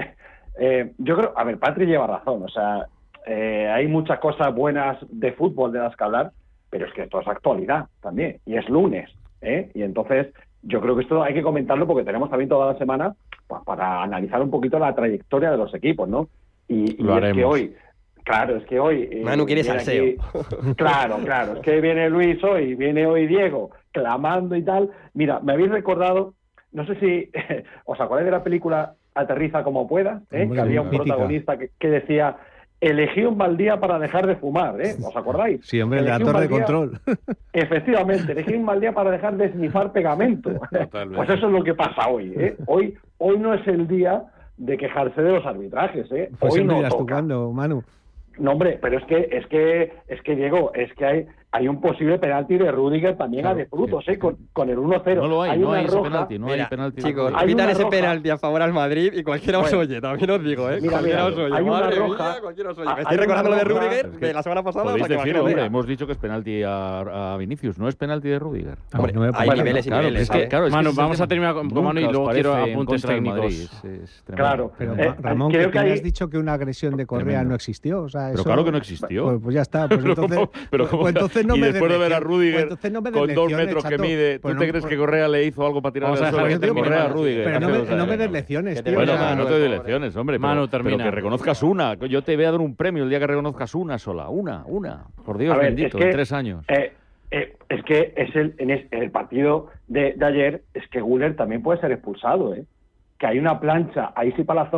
yo creo, Patri lleva razón. O sea, hay muchas cosas buenas de fútbol de las que hablar, pero es que esto es actualidad también. Y es lunes, y entonces yo creo que esto hay que comentarlo porque tenemos también toda la semana para analizar un poquito la trayectoria de los equipos, ¿no? Y es que hoy... Manu quiere salseo. Claro, es que viene Luis viene hoy Diego, clamando y tal. Mira, me habéis recordado, no sé si os acordáis de la película Aterriza como puedas, que había un protagonista que decía, elegí un mal día para dejar de fumar, ¿os acordáis? Sí, hombre, la torre de control. Efectivamente, elegí un mal día para dejar de snifar pegamento. Pues eso es lo que pasa hoy, Hoy no es el día de quejarse de los arbitrajes, Pues hoy no toca. ¿Tú cuándo, Manu? No, hombre, pero es que Diego, es que hay un posible penalti de Rüdiger también a De Frutos, con el 1-0. No lo hay, no hay ese roja. penalti, no hay penalti. Chicos, Hay pitan una ese roja. penalti a favor al Madrid y cualquiera os oye, también os digo, Cualquiera os oye. Hay una Madre roja. mía, cualquiera os oye. Hay Me estoy recordando lo de una roja. Rüdiger de la semana pasada. Podéis o sea, que decirlo, imagínate. hombre, hemos dicho que es penalti a Vinicius, no es penalti de Rüdiger. Hombre, hay niveles y Claro, niveles. es que, claro, es Manu, que vamos ese a terminar tema con Manu y nunca luego os quiero parece en apuntes contra del técnicos. Madrid. Es tremendo. Claro. Pero Ramón, creo que que has dicho que una agresión de Correa Tremendo. no existió. O sea, Pero eso... claro que no existió. Pues ya está. Pues entonces, ¿cómo? pues entonces no y me después de ver a Rüdiger con 2 metros que mide, ¿tú te crees que Correa le hizo algo para tirar Vamos a al dejar suelo? que termine, Correa a Manu. Rüdiger. Pero hace 2 no me años. des lecciones, tío. Bueno, Ya, no te doy lecciones, hombre. Manu, pero termina. que reconozcas una. Yo te voy a dar un premio el día que reconozcas una sola. Una. Por Dios A ver, bendito, es que, en 3 años. Es que en el partido de ayer, es que Güler también puede ser expulsado, que hay una plancha a Isi Palazón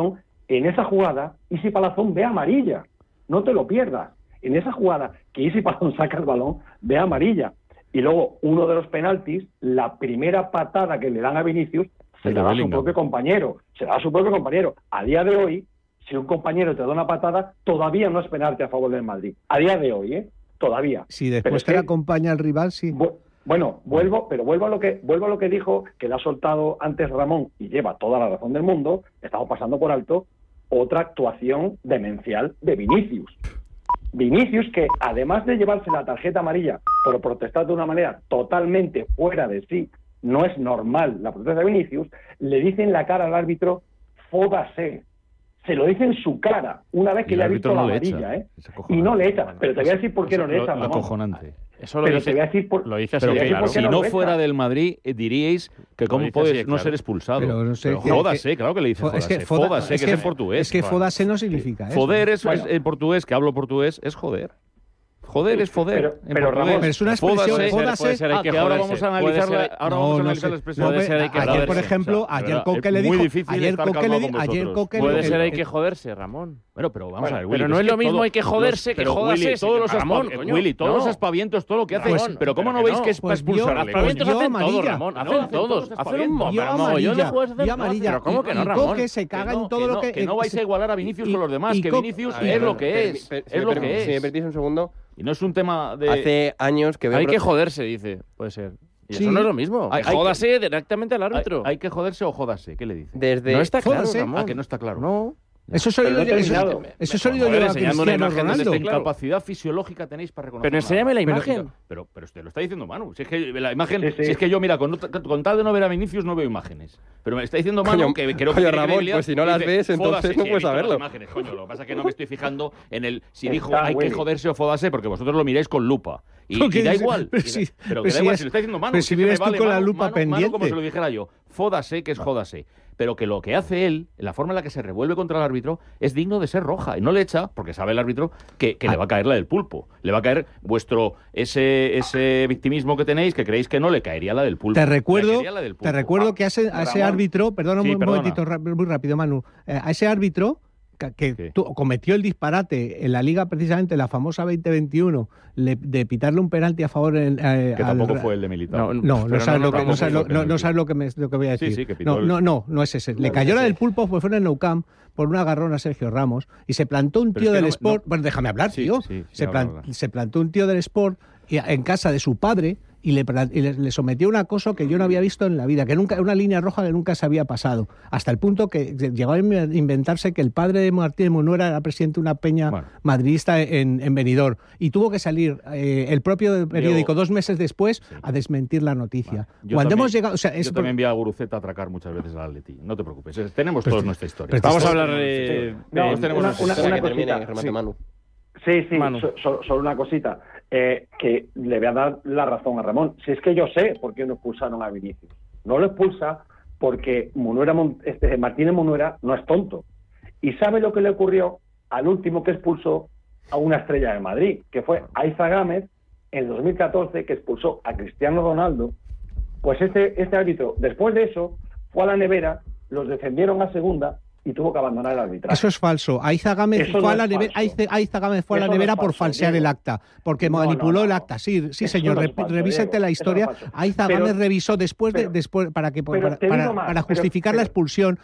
en esa jugada, Isi Palazón ve amarilla. No te lo pierdas. En esa jugada que Isi Palazón saca el balón, ve amarilla. Y luego, uno de los penaltis, la primera patada que le dan a Vinicius, se la da a su propio compañero. Se la da a su propio compañero. A día de hoy, si un compañero te da una patada, todavía no es penalti a favor del Madrid. A día de hoy, todavía. Si después te acompaña el rival, sí. Bueno, vuelvo a lo que dijo, que le ha soltado antes Ramón, y lleva toda la razón del mundo. Estamos pasando por alto otra actuación demencial de Vinicius. Vinicius, que además de llevarse la tarjeta amarilla por protestar de una manera totalmente fuera de sí, no es normal la protesta de Vinicius, le dice en la cara al árbitro, fódase. Se lo dice en su cara, una vez que le ha visto la amarilla, y no le echa. Pero te voy a decir por qué no le echa, Ramón. Acojonante. Eso lo dice, lo dice así, claro. Si no fuera del Madrid, diríais que cómo puedes no ser expulsado. Pero no sé, pero jódase, claro que le dice jódase. Jódase, que es en portugués. Es que jódase no significa eso. Joder es en portugués, que hablo portugués, es joder. Joder es foder. Pero Ramón, pero es una expresión, puede ser que ahora vamos a analizarla. Ahora vamos a analizar la expresión. Ayer, por ejemplo, ayer Coque le dijo, puede ser hay que joderse, Ramón. Bueno, pero vamos a ver, Willy. Pero no es lo mismo hay que joderse que joderse. Willy, todos los aspavientos, todo lo que hacen. Pero ¿cómo no veis que es para expulsarle? Aspavientos hacen todos, Ramón. Hacen todos. Hacen un mogollón de jugadores de amarilla. Pero ¿cómo que no, Ramón? Coque se caga en todo lo que... Que no vais a igualar a Vinicius con los demás. Que Vinicius es lo que es. Es lo que es. Si me permitís un segundo... Y no es un tema de... Hace años que... Hay que joderse, dice. Puede ser. Y eso no es lo mismo. Jódase directamente al árbitro. ¿Hay que joderse o jódase? ¿Qué le dice? No está claro, Ramón. ¿A que no está claro? No. Eso es sólido yo a Cristiano Ronaldo. ¿Qué capacidad fisiológica tenéis para reconocer? Pero enséñame la imagen. Pero te lo está diciendo Manu. Si es que la imagen, si es que yo, mira, con tal de no ver a Vinicius no veo imágenes. Pero me está diciendo Manu que creo que Ramón, pues si no las ves, entonces no puedes saberlo. Imágenes, coño, lo que pasa es que no me estoy fijando en el si dijo hay que joderse o fodase, porque vosotros lo miráis con lupa. Y da igual. Pero que da igual, si lo está diciendo Manu. Pero si vienes tú con la lupa pendiente. Como se lo dijera yo, fódase, que es jódase. Pero que lo que hace él, la forma en la que se revuelve contra el árbitro, es digno de ser roja. Y no le echa, porque sabe el árbitro que le va a caer la del pulpo. Le va a caer ese victimismo que tenéis, que creéis que no le caería la del pulpo. Te recuerdo que a ese árbitro, perdona un momentito, muy rápido, Manu, a ese árbitro que cometió el disparate en la Liga, precisamente la famosa 2021, de pitarle un penalti a favor que tampoco fue el de Militao. No sabes lo que voy a decir. Sí, que no es ese. Le cayó la del pulpo, pues fue en el Nou Camp por un agarrón a Sergio Ramos y se plantó un tío del Sport. Bueno, déjame hablar, tío. Se plantó un tío del Sport en casa de su padre y le sometió a un acoso que yo no había visto en la vida, que nunca, una línea roja que nunca se había pasado, hasta el punto que llegó a inventarse que el padre de Martínez Munuera era presidente de una peña madridista en Benidorm, y tuvo que salir el propio periódico 2 meses después a desmentir la noticia. Cuando hemos llegado... yo también vi a Guruceta atracar muchas veces al Atleti, no te preocupes, tenemos todos nuestra historia. Vamos a hablar de... Una cosita. Sí, solo una cosita. Que le voy a dar la razón a Ramón. Si es que yo sé por qué no expulsaron a Vinicius. No lo expulsa porque Martínez Munuera no es tonto. Y sabe lo que le ocurrió al último que expulsó a una estrella de Madrid, que fue Aiza Gámez en 2014, que expulsó a Cristiano Ronaldo. Pues este árbitro, después de eso, fue a la nevera, los descendieron a segunda y tuvo que abandonar el arbitraje. Eso es falso. Aiza Gámez fue a la nevera por falsear el acta, porque manipuló el acta. Sí, señor, revísate la historia. Aiza Gámez revisó después para justificar la expulsión.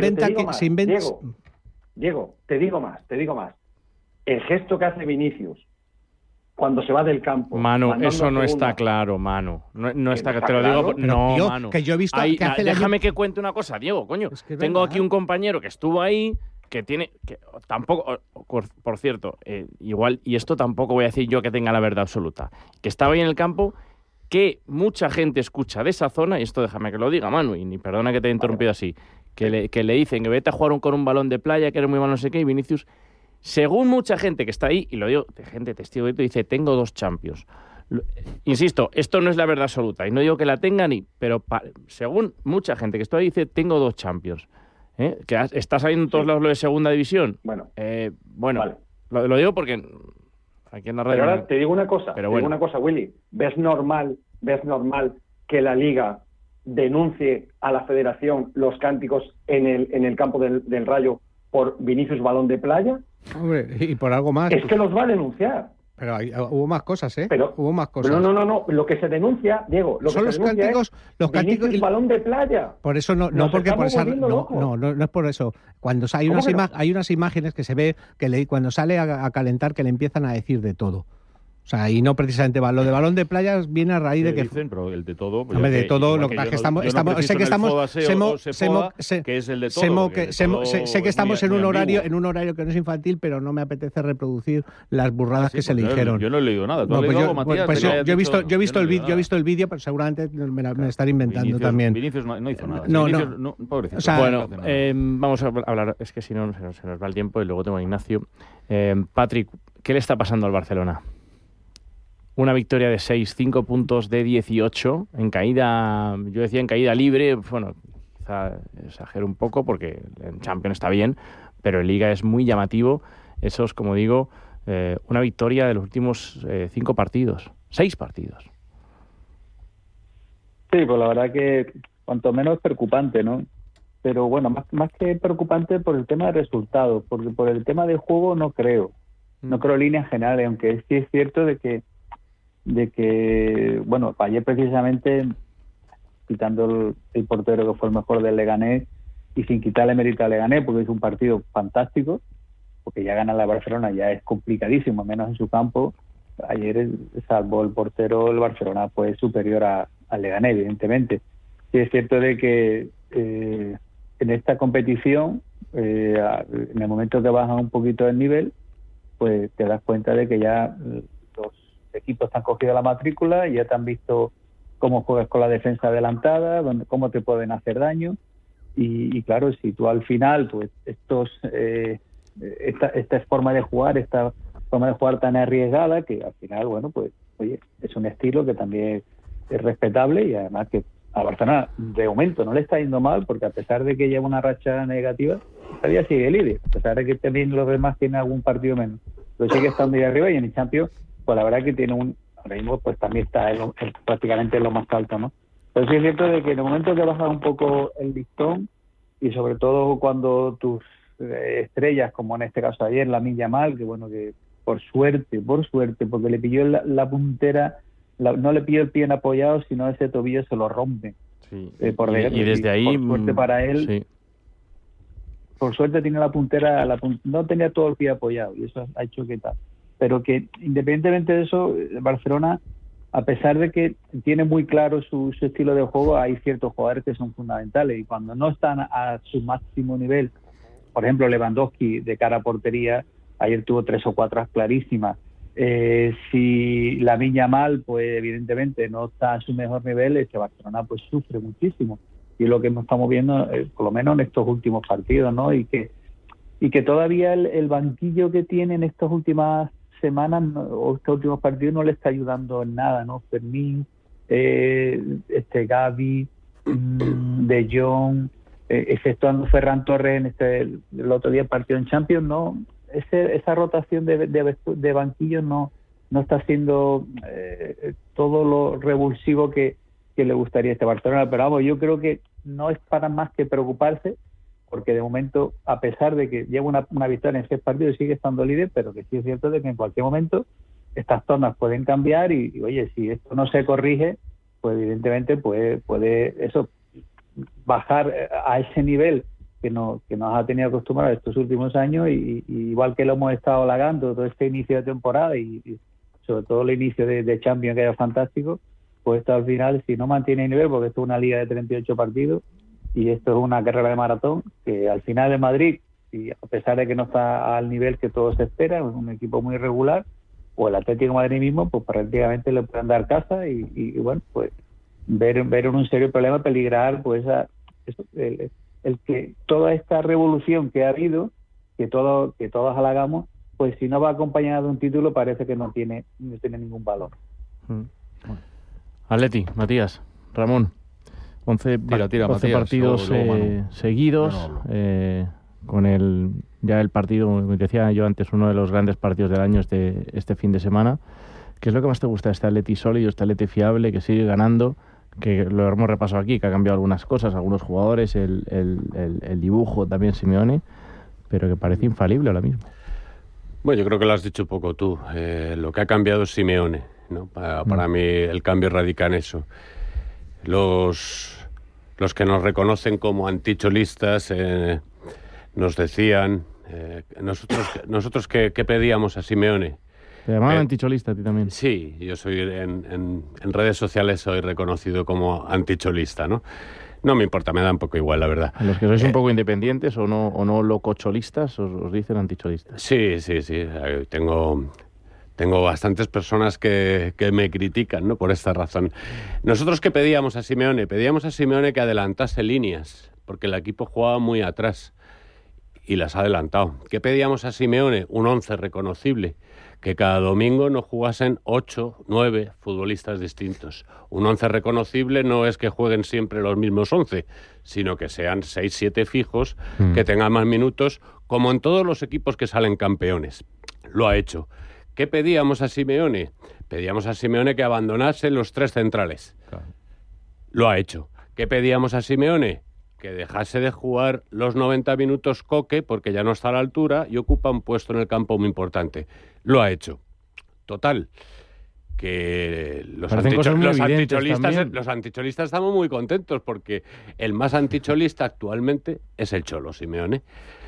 Diego, te digo más. El gesto que hace Vinicius cuando se va del campo. Manu, eso no está claro, Manu. No está claro. Te lo digo. No, tío, Manu. Que yo he visto que hace déjame que cuente una cosa, Diego, coño. Es que tengo aquí un compañero que estuvo ahí, que tampoco, por cierto, igual, y esto tampoco voy a decir yo que tenga la verdad absoluta, que estaba ahí en el campo, que mucha gente escucha de esa zona, y esto déjame que lo diga, Manu, y ni perdona que te haya interrumpido así, que le dicen que vete a jugar con un balón de playa, que eres muy malo, no sé qué, y Vinicius... Según mucha gente que está ahí, y lo digo, gente testigo de esto, dice, tengo 2 Champions. Insisto, esto no es la verdad absoluta, y no digo que la tenga pero según mucha gente que está ahí, dice, tengo 2 Champions. Que está saliendo en todos lados lo de segunda división. Bueno, vale. Lo digo porque aquí en la radio... Pero ahora te digo una cosa, Willy. ¿Ves normal que la Liga denuncie a la Federación los cánticos en el campo del Rayo por Vinicius balón de playa, Hombre, y por algo más. es que los va a denunciar. Pero hubo más cosas, ¿eh? Pero, hubo más cosas. No. Lo que se denuncia, Diego, son los cánticos, Vinicius balón de playa. Por eso no porque por esa no es por eso. Cuando hay unas imágenes que se ve que cuando sale a calentar que le empiezan a decir de todo. O sea, y no precisamente lo de balón de playa viene a raíz de que dicen, pero el de todo, pues de todo lo que pasa es que estamos que es el de todo, sé que estamos en un horario que no es infantil, pero no me apetece reproducir las burradas que se le dijeron. Yo no he leído nada. ¿Tú has leído algo, Matías? Yo he visto el vídeo, pero seguramente me estaré inventando también. Vinicius no hizo nada. No, pobrecito. O sea, bueno, vamos a hablar, es que si no se nos va el tiempo y luego tengo a Ignacio. Patrick, ¿qué le está pasando al Barcelona? Una victoria de 6, 5 puntos de 18, en caída, yo decía en caída libre, bueno, quizá exagero un poco porque en Champions está bien, pero en Liga es muy llamativo. Eso es, como digo, una victoria de los últimos 5 partidos, 6 partidos. Sí, pues la verdad que cuanto menos preocupante, ¿no? Pero bueno, más que preocupante por el tema de resultados, porque por el tema de juego no creo en líneas generales, aunque sí es cierto de que bueno, ayer precisamente, quitando el portero que fue el mejor del Leganés y sin quitarle mérito al Leganés, porque es un partido fantástico, porque ya ganar la Barcelona ya es complicadísimo, menos en su campo. Ayer, salvo el portero, el Barcelona fue superior al Leganés, evidentemente. Sí es cierto de que en esta competición, en el momento que baja un poquito el nivel, pues te das cuenta de que ya los equipos te han cogido la matrícula y ya te han visto cómo juegas con la defensa adelantada, cómo te pueden hacer daño y claro, si tú al final pues esta forma de jugar tan arriesgada, que al final, bueno, pues oye, es un estilo que también es respetable y además que a Barcelona de momento no le está yendo mal, porque a pesar de que lleva una racha negativa, todavía sigue líder, a pesar de que también los demás tienen algún partido menos, pero sigue estando ahí arriba y en el Champions pues la verdad que tiene ahora mismo pues también está prácticamente en lo más alto, ¿no? Pero sí es cierto de que en el momento que bajas un poco el listón y sobre todo cuando tus estrellas, como en este caso ayer, Lamine Yamal, que bueno, que por suerte, porque le pilló la puntera, no le pilló el pie en apoyado, sino ese tobillo se lo rompe. Sí. Por y desde ahí... Por suerte para él... Sí. Por suerte tiene la puntera, no tenía todo el pie apoyado y eso ha hecho que tal. Pero que independientemente de eso, Barcelona, a pesar de que tiene muy claro su estilo de juego, hay ciertos jugadores que son fundamentales y cuando no están a su máximo nivel, por ejemplo Lewandowski de cara a portería, ayer tuvo 3 o 4 clarísimas. Si Lamine Yamal, pues evidentemente no está a su mejor nivel, Barcelona pues sufre muchísimo y lo que estamos viendo, por lo menos en estos últimos partidos, ¿no? Y que todavía el banquillo que tiene en estas últimas semanas o estos últimos partidos no le está ayudando en nada, ¿no? Fermín, Gavi, De Jong, exceptuando Ferran Torres en el otro día partido en Champions, ¿no? Esa rotación de banquillo no está haciendo todo lo revulsivo que le gustaría a este Barcelona, pero vamos, yo creo que no es para más que preocuparse, porque de momento, a pesar de que lleva una victoria en 6 partidos, sigue estando líder, pero que sí es cierto de que en cualquier momento estas tornas pueden cambiar y oye, si esto no se corrige, pues evidentemente puede eso bajar a ese nivel que nos ha tenido acostumbrados estos últimos años y igual que lo hemos estado halagando todo este inicio de temporada y sobre todo el inicio de Champions, que era fantástico, pues esto al final, si no mantiene el nivel, porque esto es una liga de 38 partidos y esto es una carrera de maratón, que al final de Madrid, y a pesar de que no está al nivel que todos se esperan, es un equipo muy regular, o el Atlético de Madrid mismo, pues prácticamente le pueden dar casa y bueno, pues ver en un serio problema, peligrar pues el que toda esta revolución que ha habido, que todos halagamos, pues si no va acompañada de un título parece que no tiene ningún valor. Atleti, Matías, Ramón, 11 Matías, partidos seguidos, con el partido, como decía yo antes, uno de los grandes partidos del año este fin de semana. ¿Qué es lo que más te gusta de este Atleti sólido, este Atleti fiable, que sigue ganando, que lo hemos repasado aquí, que ha cambiado algunas cosas, algunos jugadores, el dibujo también Simeone, pero que parece infalible ahora mismo. Bueno, yo creo que lo has dicho un poco tú. Lo que ha cambiado es Simeone, ¿no? Para mí el cambio radica en eso. Los que nos reconocen como anticholistas nos decían, nosotros ¿qué pedíamos a Simeone? ¿Te llamaban anticholista a ti también? Sí, yo soy en redes sociales soy reconocido como anticholista, ¿no? No me importa, me da un poco igual, la verdad. A los que sois un poco independientes o no lococholistas os dicen anticholistas. Sí. Tengo bastantes personas que me critican, ¿no? Por esta razón. ¿Nosotros qué pedíamos a Simeone? Pedíamos a Simeone que adelantase líneas, porque el equipo jugaba muy atrás y las ha adelantado. ¿Qué pedíamos a Simeone? Un 11 reconocible, que cada domingo no jugasen 8, 9 futbolistas distintos. Un 11 reconocible no es que jueguen siempre los mismos 11, sino que sean 6, 7 fijos, que tengan más minutos, como en todos los equipos que salen campeones. Lo ha hecho. ¿Qué pedíamos a Simeone? Pedíamos a Simeone que abandonase los 3 centrales. Claro. Lo ha hecho. ¿Qué pedíamos a Simeone? Que dejase de jugar los 90 minutos Coque, porque ya no está a la altura y ocupa un puesto en el campo muy importante. Lo ha hecho. Total, que los anticholistas estamos muy contentos, porque el más anticholista actualmente es el Cholo Simeone.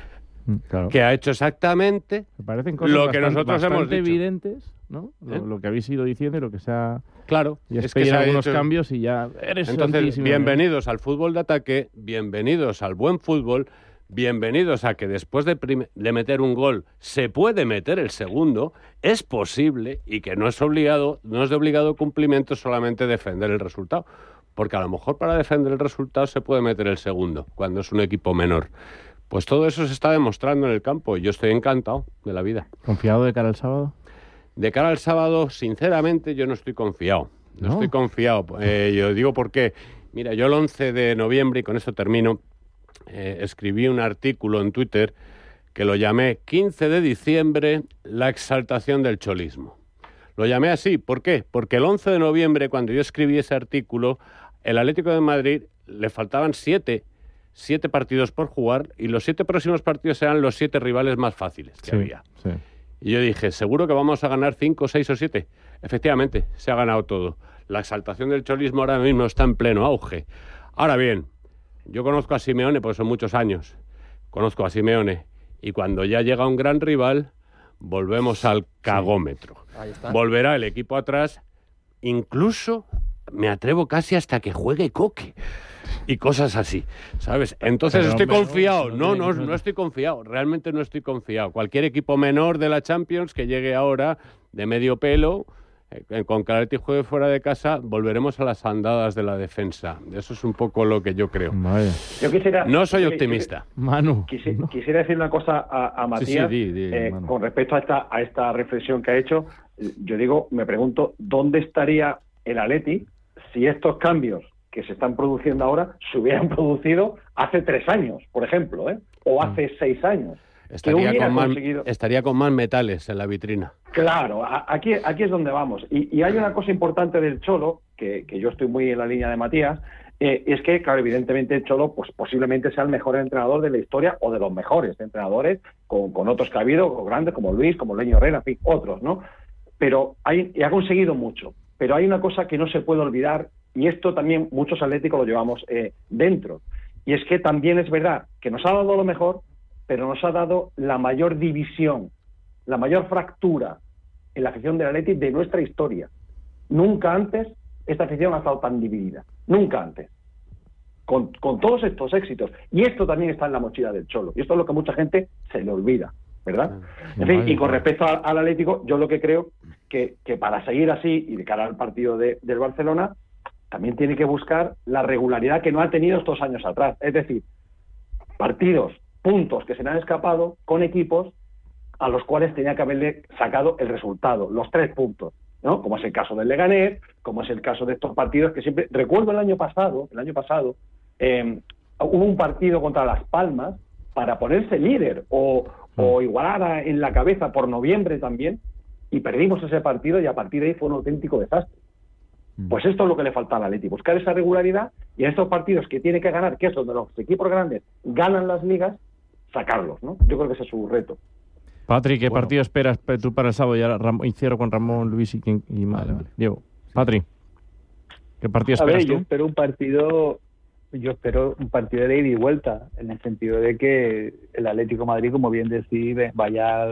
Claro. Que ha hecho exactamente lo que nosotros hemos dicho. Evidentes, ¿no? Lo que habéis ido diciendo y lo que se ha... Claro. Y es que algunos cambios y ya eres... Entonces, bienvenidos al fútbol de ataque, bienvenidos al buen fútbol, bienvenidos a que después de meter un gol se puede meter el segundo, es posible, y que no es de obligado cumplimiento solamente defender el resultado. Porque a lo mejor para defender el resultado se puede meter el segundo, cuando es un equipo menor. Pues todo eso se está demostrando en el campo y yo estoy encantado de la vida. ¿Confiado de cara al sábado? De cara al sábado, sinceramente, yo no estoy confiado. No estoy confiado. Yo digo por qué. Mira, yo el 11 de noviembre, y con esto termino, escribí un artículo en Twitter que lo llamé 15 de diciembre, la exaltación del cholismo. Lo llamé así. ¿Por qué? Porque el 11 de noviembre, cuando yo escribí ese artículo, el Atlético de Madrid le faltaban 7 partidos por jugar y los 7 próximos partidos eran los 7 rivales más fáciles que había. Sí. Y yo dije, seguro que vamos a ganar 5, 6 o 7. Efectivamente, se ha ganado todo. La exaltación del cholismo ahora mismo está en pleno auge. Ahora bien, yo conozco a Simeone, porque son muchos años. Conozco a Simeone. Y cuando ya llega un gran rival, volvemos al cagómetro. Ahí está. Volverá el equipo atrás, incluso me atrevo casi hasta que juegue Coque. Y cosas así, ¿sabes? Entonces pero estoy confiado. No estoy confiado. Realmente no estoy confiado. Cualquier equipo menor de la Champions que llegue ahora de medio pelo, con que el Atleti juegue fuera de casa, volveremos a las andadas de la defensa. Eso es un poco lo que yo creo. Vale. No soy optimista. Manu. Quisiera decir una cosa a Matías con respecto a esta reflexión que ha hecho. Yo me pregunto, ¿dónde estaría el Atleti si estos cambios que se están produciendo ahora se hubieran producido hace 3 años, por ejemplo, o hace 6 años? Estaría con más metales en la vitrina. Claro, aquí es donde vamos. Y hay una cosa importante del Cholo, que yo estoy muy en la línea de Matías, es que, claro, evidentemente el Cholo pues posiblemente sea el mejor entrenador de la historia, o de los mejores entrenadores, con otros que ha habido, grandes como Luis, como Leño Herrera, en fin, otros, ¿no? Pero ha conseguido mucho. Pero hay una cosa que no se puede olvidar, y esto también muchos atléticos lo llevamos dentro, y es que también es verdad que nos ha dado lo mejor, pero nos ha dado la mayor división, la mayor fractura en la afición del Atleti de nuestra historia. Nunca antes esta afición ha estado tan dividida, nunca antes, con todos estos éxitos. Y esto también está en la mochila del Cholo, y esto es lo que mucha gente se le olvida, ¿verdad? En fin, y con respecto al Atlético, yo lo que creo que para seguir así, y de cara al partido del Barcelona, también tiene que buscar la regularidad que no ha tenido estos años atrás. Es decir, partidos, puntos que se le han escapado con equipos a los cuales tenía que haberle sacado el resultado, los 3 puntos, ¿no? Como es el caso del Leganés, como es el caso de estos partidos que siempre... Recuerdo el año pasado, hubo un partido contra Las Palmas para ponerse líder o igualar en la cabeza por noviembre también, y perdimos ese partido, y a partir de ahí fue un auténtico desastre. Pues esto es lo que le falta al Atleti, buscar esa regularidad, y en estos partidos que tiene que ganar, que es donde los equipos grandes ganan las ligas, sacarlos, ¿no? Yo creo que ese es su reto. Patri, ¿qué partido esperas tú para el sábado? Ya y cierro con Ramón, Luis y vale. Diego. Patri, ¿qué partido esperas tú? Yo espero un partido de ida y vuelta, en el sentido de que el Atlético de Madrid, como bien decís, vaya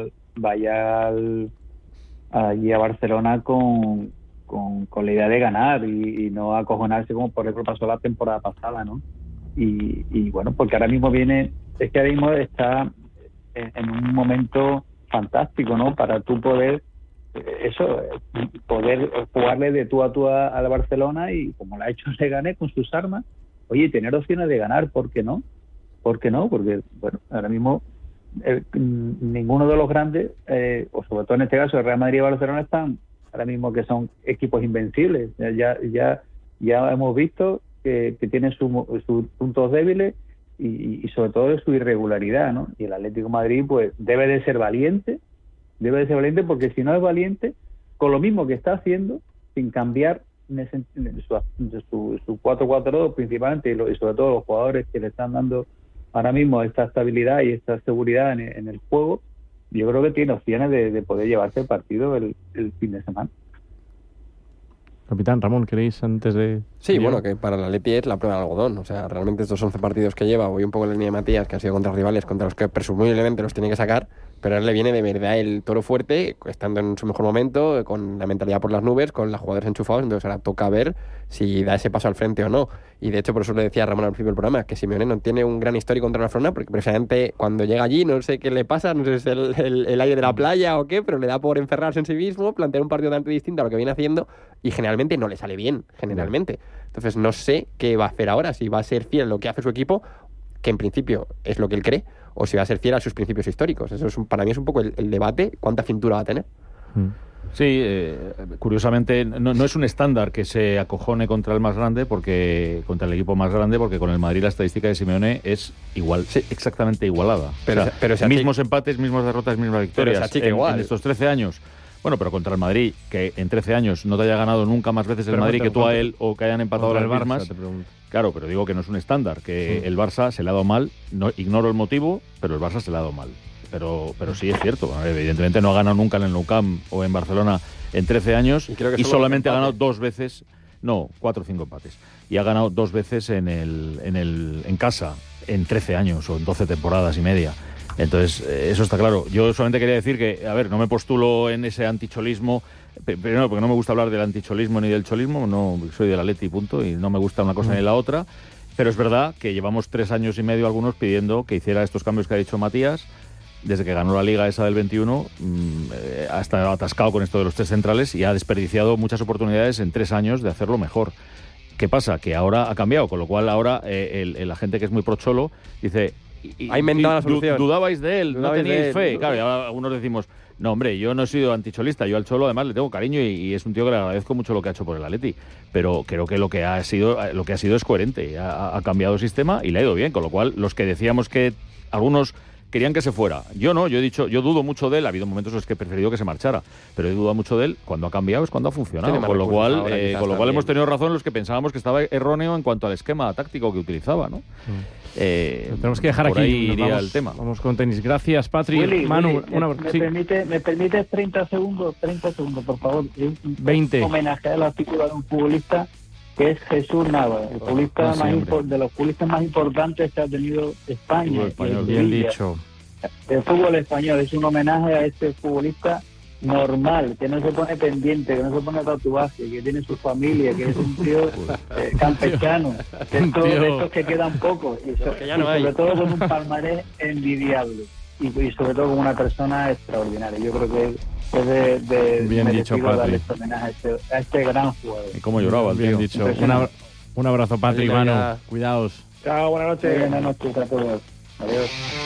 allí a Barcelona con la idea de ganar y no acojonarse como por ejemplo pasó la temporada pasada, ¿no? Y bueno, porque ahora mismo está en un momento fantástico, ¿no? Para tú poder jugarle de tú a tú al Barcelona y como lo ha hecho Leganés con sus armas, oye, tener opciones de ganar, ¿por qué no? Porque, bueno, ahora mismo ninguno de los grandes, o sobre todo en este caso el Real Madrid y Barcelona, están ahora mismo que son equipos invencibles. Ya hemos visto que tienen sus puntos débiles y sobre todo su irregularidad, ¿no? Y el Atlético de Madrid pues debe de ser valiente porque si no es valiente, con lo mismo que está haciendo, sin cambiar su 4-4-2 principalmente y sobre todo los jugadores que le están dando ahora mismo esta estabilidad y esta seguridad en el juego, yo creo que tiene opciones de poder llevarse el partido el fin de semana. Capitán Ramón, ¿queréis antes de...? Sí, bueno, que para el Atleti es la prueba de algodón. O sea, realmente estos 11 partidos que lleva, voy un poco en la línea de Matías, que han sido contra rivales contra los que presumiblemente los tiene que sacar, pero a él le viene de verdad el toro fuerte, estando en su mejor momento, con la mentalidad por las nubes, con los jugadores enchufados, entonces ahora toca ver si da ese paso al frente o no. Y de hecho, por eso le decía a Ramón al principio del programa, que Simeone no tiene un gran histórico contra la Barcelona, porque precisamente cuando llega allí, no sé qué le pasa, no sé si es el aire de la playa o qué, pero le da por encerrarse en sí mismo, plantear un partido tan distinto a lo que viene haciendo, y generalmente no le sale bien, generalmente. Entonces no sé qué va a hacer ahora, si va a ser fiel a lo que hace su equipo, que en principio es lo que él cree, o si va a ser fiel a sus principios históricos. Eso para mí es un poco el debate, cuánta cintura va a tener. Sí, curiosamente no es un estándar que se acojone contra el más grande, contra el equipo más grande, porque con el Madrid la estadística de Simeone es igual, sí, exactamente igualada. Pero mismos empates, mismas derrotas, mismas victorias en estos 13 años. Bueno, pero contra el Madrid, que en 13 años no te haya ganado nunca más veces el Madrid que tú a él, o que hayan empatado las mismas. Claro, pero digo que no es un estándar, que el Barça se le ha dado mal, no ignoro el motivo, pero el Barça se le ha dado mal. Pero sí es cierto, evidentemente no ha ganado nunca en el Nou Camp o en Barcelona en 13 años y solamente ha ganado 2 veces, 4 o 5 empates. Y ha ganado 2 veces en casa en 13 años o en 12 temporadas y media. Entonces, eso está claro. Yo solamente quería decir que, no me postulo en ese anticholismo, primero porque no me gusta hablar del anticholismo ni del cholismo, no soy del Atleti, punto, y no me gusta una cosa ni la otra, pero es verdad que llevamos 3 años y medio algunos pidiendo que hiciera estos cambios que ha dicho Matías, desde que ganó la Liga esa del 21, ha estado atascado con esto de los 3 centrales y ha desperdiciado muchas oportunidades en 3 años de hacerlo mejor. ¿Qué pasa? Que ahora ha cambiado, con lo cual ahora la gente que es muy pro Cholo dice... Ha inventado la solución. ¿Dudabais de él? ¿No teníais fe? Claro, y ahora algunos decimos, no, hombre, yo no he sido anticholista, yo al Cholo además le tengo cariño y es un tío que le agradezco mucho lo que ha hecho por el Atleti, pero creo que lo que ha sido es coherente, ha cambiado el sistema y le ha ido bien, con lo cual los que decíamos que algunos querían que se fuera, yo no, yo he dicho, yo dudo mucho de él, ha habido momentos en los que he preferido que se marchara, pero he dudado mucho de él, cuando ha cambiado es cuando ha funcionado, con lo cual hemos tenido razón los que pensábamos que estaba erróneo en cuanto al esquema táctico que utilizaba, ¿no? Tenemos que dejar por aquí, ahí iría el tema. Vamos con tenis. Gracias, Patri. Willy, Manu, ¿me permites 30 segundos, por favor? 20. Un homenaje a la figura de un futbolista que es Jesús Navas, el futbolista de los futbolistas más importantes que ha tenido España. Bien dicho. El fútbol español es un homenaje a este futbolista normal, que no se pone pendiente, que no se pone tatuaje, que tiene su familia, que es un tío campechano, de estos que quedan pocos, y sobre todo con un palmarés envidiable, y sobre todo con una persona extraordinaria. Yo creo que es de bien dicho, darle este homenaje a este gran jugador. ¿Y cómo lloraba? Bien dicho. Un abrazo, Patri, Manu. Cuidaos. Chao, buenas noches. Buenas noches a todos. Adiós.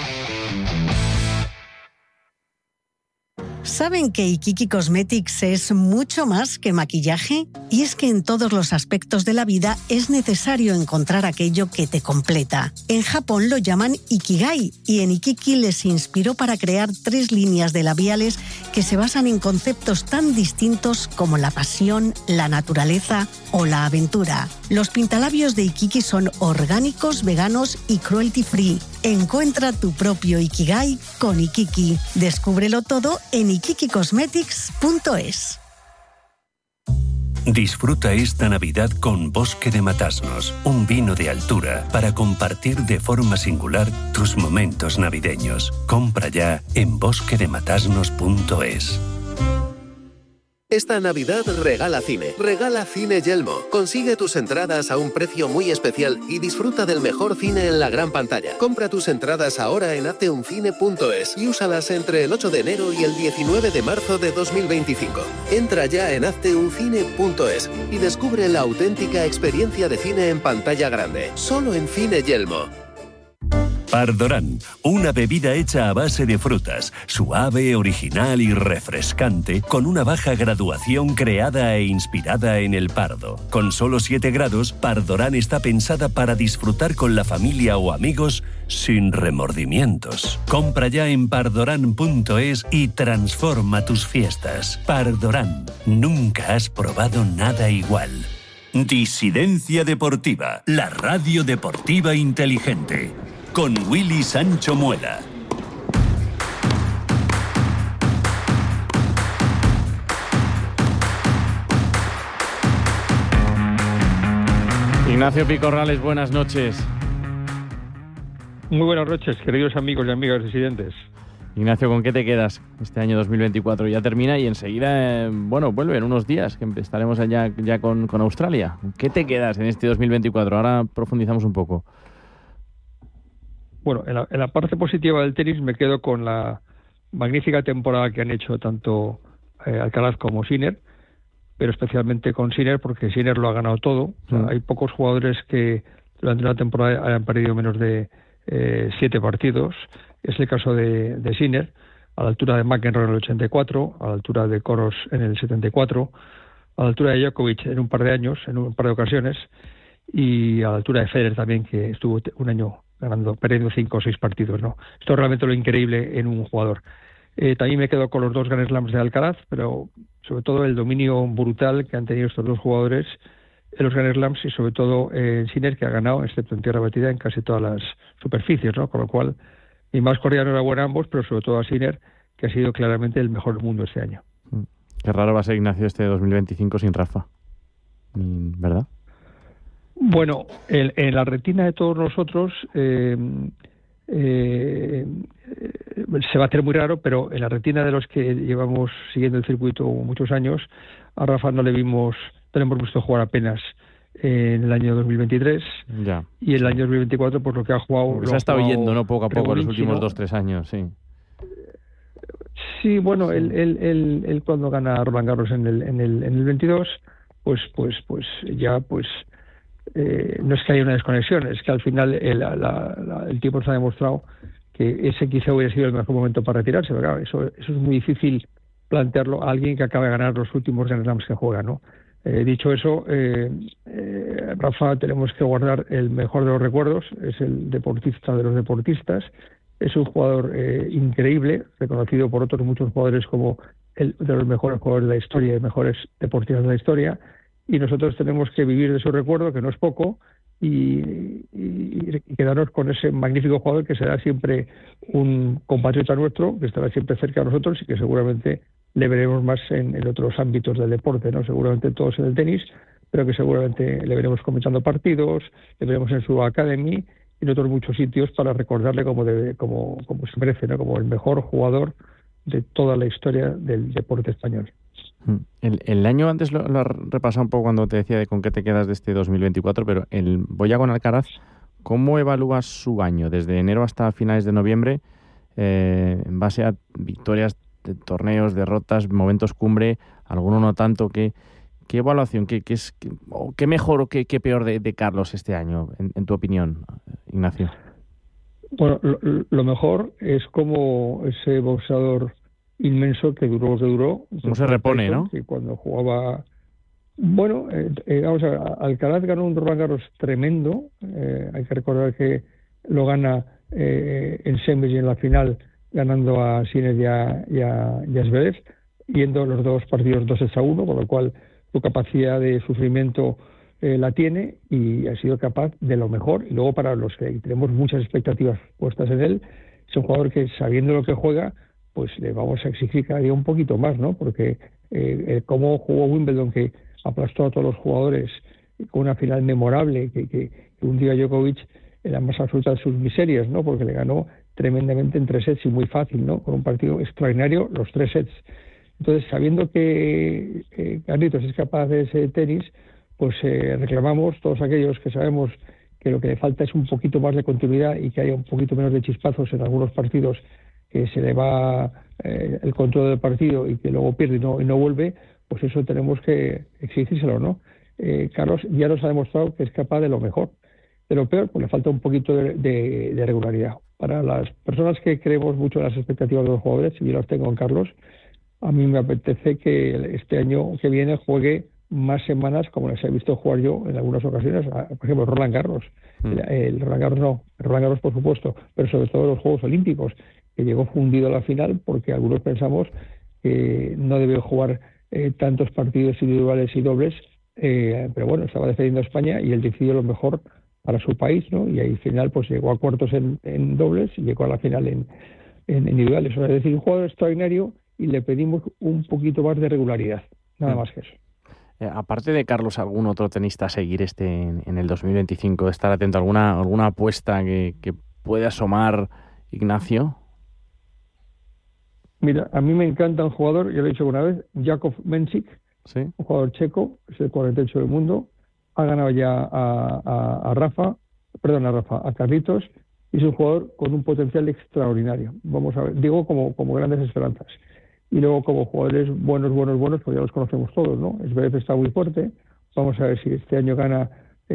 ¿Saben que Iquiqui Cosmetics es mucho más que maquillaje? Y es que en todos los aspectos de la vida es necesario encontrar aquello que te completa. En Japón lo llaman Ikigai y en Iquiqui les inspiró para crear 3 líneas de labiales que se basan en conceptos tan distintos como la pasión, la naturaleza o la aventura. Los pintalabios de Iquiqui son orgánicos, veganos y cruelty free. Encuentra tu propio Ikigai con Ikiki. Descúbrelo todo en ikikicosmetics.es. Disfruta esta Navidad con Bosque de Matasnos, un vino de altura para compartir de forma singular tus momentos navideños. Compra ya en bosquedematasnos.es. Esta Navidad regala cine. Regala Cine Yelmo. Consigue tus entradas a un precio muy especial y disfruta del mejor cine en la gran pantalla. Compra tus entradas ahora en hazteuncine.es y úsalas entre el 8 de enero y el 19 de marzo de 2025. Entra ya en hazteuncine.es y descubre la auténtica experiencia de cine en pantalla grande. Solo en Cine Yelmo. Pardorán, una bebida hecha a base de frutas, suave, original y refrescante, con una baja graduación creada e inspirada en el pardo. Con solo 7 grados, Pardorán está pensada para disfrutar con la familia o amigos sin remordimientos. Compra ya en pardorán.es y transforma tus fiestas. Pardorán, nunca has probado nada igual. Disidencia Deportiva, la radio deportiva inteligente. Con Willy Sancho Muela. Ignacio Picorrales, buenas noches. Muy buenas noches, queridos amigos y amigas disidentes. Ignacio, ¿con qué te quedas este año 2024? Ya termina y enseguida, vuelve en unos días, que estaremos allá ya con Australia. ¿Qué te quedas en este 2024? Ahora profundizamos un poco. Bueno, en la parte positiva del tenis me quedo con la magnífica temporada que han hecho tanto Alcaraz como Sinner, pero especialmente con Sinner, porque Sinner lo ha ganado todo. O sea, hay pocos jugadores que durante una temporada hayan perdido menos de 7 partidos. Es el caso de Sinner, a la altura de McEnroe en el 84, a la altura de Koros en el 74, a la altura de Djokovic en un par de años, en un par de ocasiones, y a la altura de Federer también, que estuvo un año perdiendo 5 o 6 partidos, ¿no? Esto es realmente lo increíble en un jugador. También me quedo con los 2 Grand Slams de Alcaraz, pero sobre todo el dominio brutal que han tenido estos 2 jugadores en los Grand Slams y sobre todo Sinner, que ha ganado, excepto en tierra batida, en casi todas las superficies, ¿no? Con lo cual, mi más cordial enhorabuena a ambos, pero sobre todo a Sinner, que ha sido claramente el mejor del mundo este año. Qué raro va a ser, Ignacio, este 2025 sin Rafa, ¿verdad? Bueno, en la retina de todos nosotros se va a hacer muy raro, pero en la retina de los que llevamos siguiendo el circuito muchos años, a Rafa no le hemos visto jugar apenas en el año 2023 ya. Y en el año 2024 pues lo que ha jugado... Se ha estado yendo, ¿no? Poco a poco, los últimos 2-3 años, sí. Sí, bueno, sí. Él cuando gana Roland Garros en el 22, pues ya no es que haya una desconexión, es que al final el tiempo nos ha demostrado que ese quizá hubiera sido el mejor momento para retirarse, pero claro, eso es muy difícil plantearlo a alguien que acaba de ganar los últimos Grand Slams que juega, ¿no? Dicho eso, Rafa tenemos que guardar el mejor de los recuerdos, es el deportista de los deportistas, es un jugador increíble, reconocido por otros muchos jugadores como el de los mejores jugadores de la historia y mejores deportistas de la historia, y nosotros tenemos que vivir de su recuerdo, que no es poco, y quedarnos con ese magnífico jugador que será siempre un compatriota nuestro, que estará siempre cerca de nosotros y que seguramente le veremos más en otros ámbitos del deporte, ¿no? Seguramente todos en el tenis, pero que seguramente le veremos comentando partidos, le veremos en su academy y en otros muchos sitios para recordarle como se merece, ¿no? Como el mejor jugador de toda la historia del deporte español. El año antes lo has repasado un poco cuando te decía de con qué te quedas de este 2024, pero voy ya con Alcaraz. ¿Cómo evalúas su año desde enero hasta finales de noviembre en base a victorias de torneos, derrotas, momentos cumbre, alguno no tanto? ¿Qué evaluación, qué mejor o qué peor de Carlos este año, en tu opinión, Ignacio? Bueno, lo mejor es como ese boxeador inmenso que duró. ¿Cómo se repone, no? Que cuando jugaba... Bueno, vamos a ver, Alcaraz ganó un Roland Garros tremendo. Hay que recordar que lo gana en semis y en la final, ganando a Sinner y a Zverev, yendo los 2 partidos 2-1, con lo cual su capacidad de sufrimiento la tiene y ha sido capaz de lo mejor. Y luego, para los que tenemos muchas expectativas puestas en él, es un jugador que, sabiendo lo que juega, pues le vamos a exigir cada día un poquito más, ¿no? Porque cómo jugó Wimbledon, que aplastó a todos los jugadores con una final memorable, que un día Djokovic era más absoluta de sus miserias, ¿no? Porque le ganó tremendamente en 3 sets y muy fácil, ¿no? Con un partido extraordinario, los 3 sets. Entonces, sabiendo que Carlitos es capaz de ese tenis, pues reclamamos todos aquellos que sabemos que lo que le falta es un poquito más de continuidad y que haya un poquito menos de chispazos en algunos partidos, que se le va el control del partido y que luego pierde y no vuelve, pues eso tenemos que exigírselo, ¿no? Carlos ya nos ha demostrado que es capaz de lo mejor. De lo peor, pues le falta un poquito de regularidad. Para las personas que creemos mucho en las expectativas de los jugadores, y yo las tengo en Carlos, a mí me apetece que este año que viene juegue más semanas como les he visto jugar yo en algunas ocasiones. Por ejemplo, Roland Garros. El Roland Garros por supuesto, pero sobre todo los Juegos Olímpicos, que llegó fundido a la final porque algunos pensamos que no debe jugar tantos partidos individuales y dobles, pero bueno, estaba defendiendo a España y él decidió lo mejor para su país, ¿no? Y ahí al final pues llegó a cuartos en dobles y llegó a la final en individuales. O sea, es decir, un jugador extraordinario y le pedimos un poquito más de regularidad, nada más que eso. Aparte de Carlos, ¿algún otro tenista a seguir en el 2025? ¿Estar atento a alguna apuesta que pueda asomar, Ignacio? Mira, a mí me encanta un jugador, ya lo he dicho una vez, Jakub Mensik, ¿sí? Un jugador checo, es el 48 del mundo, ha ganado ya a Carlitos, y es un jugador con un potencial extraordinario. Vamos a ver, digo como grandes esperanzas. Y luego como jugadores buenos, pues ya los conocemos todos, ¿no? Zverev está muy fuerte, vamos a ver si este año gana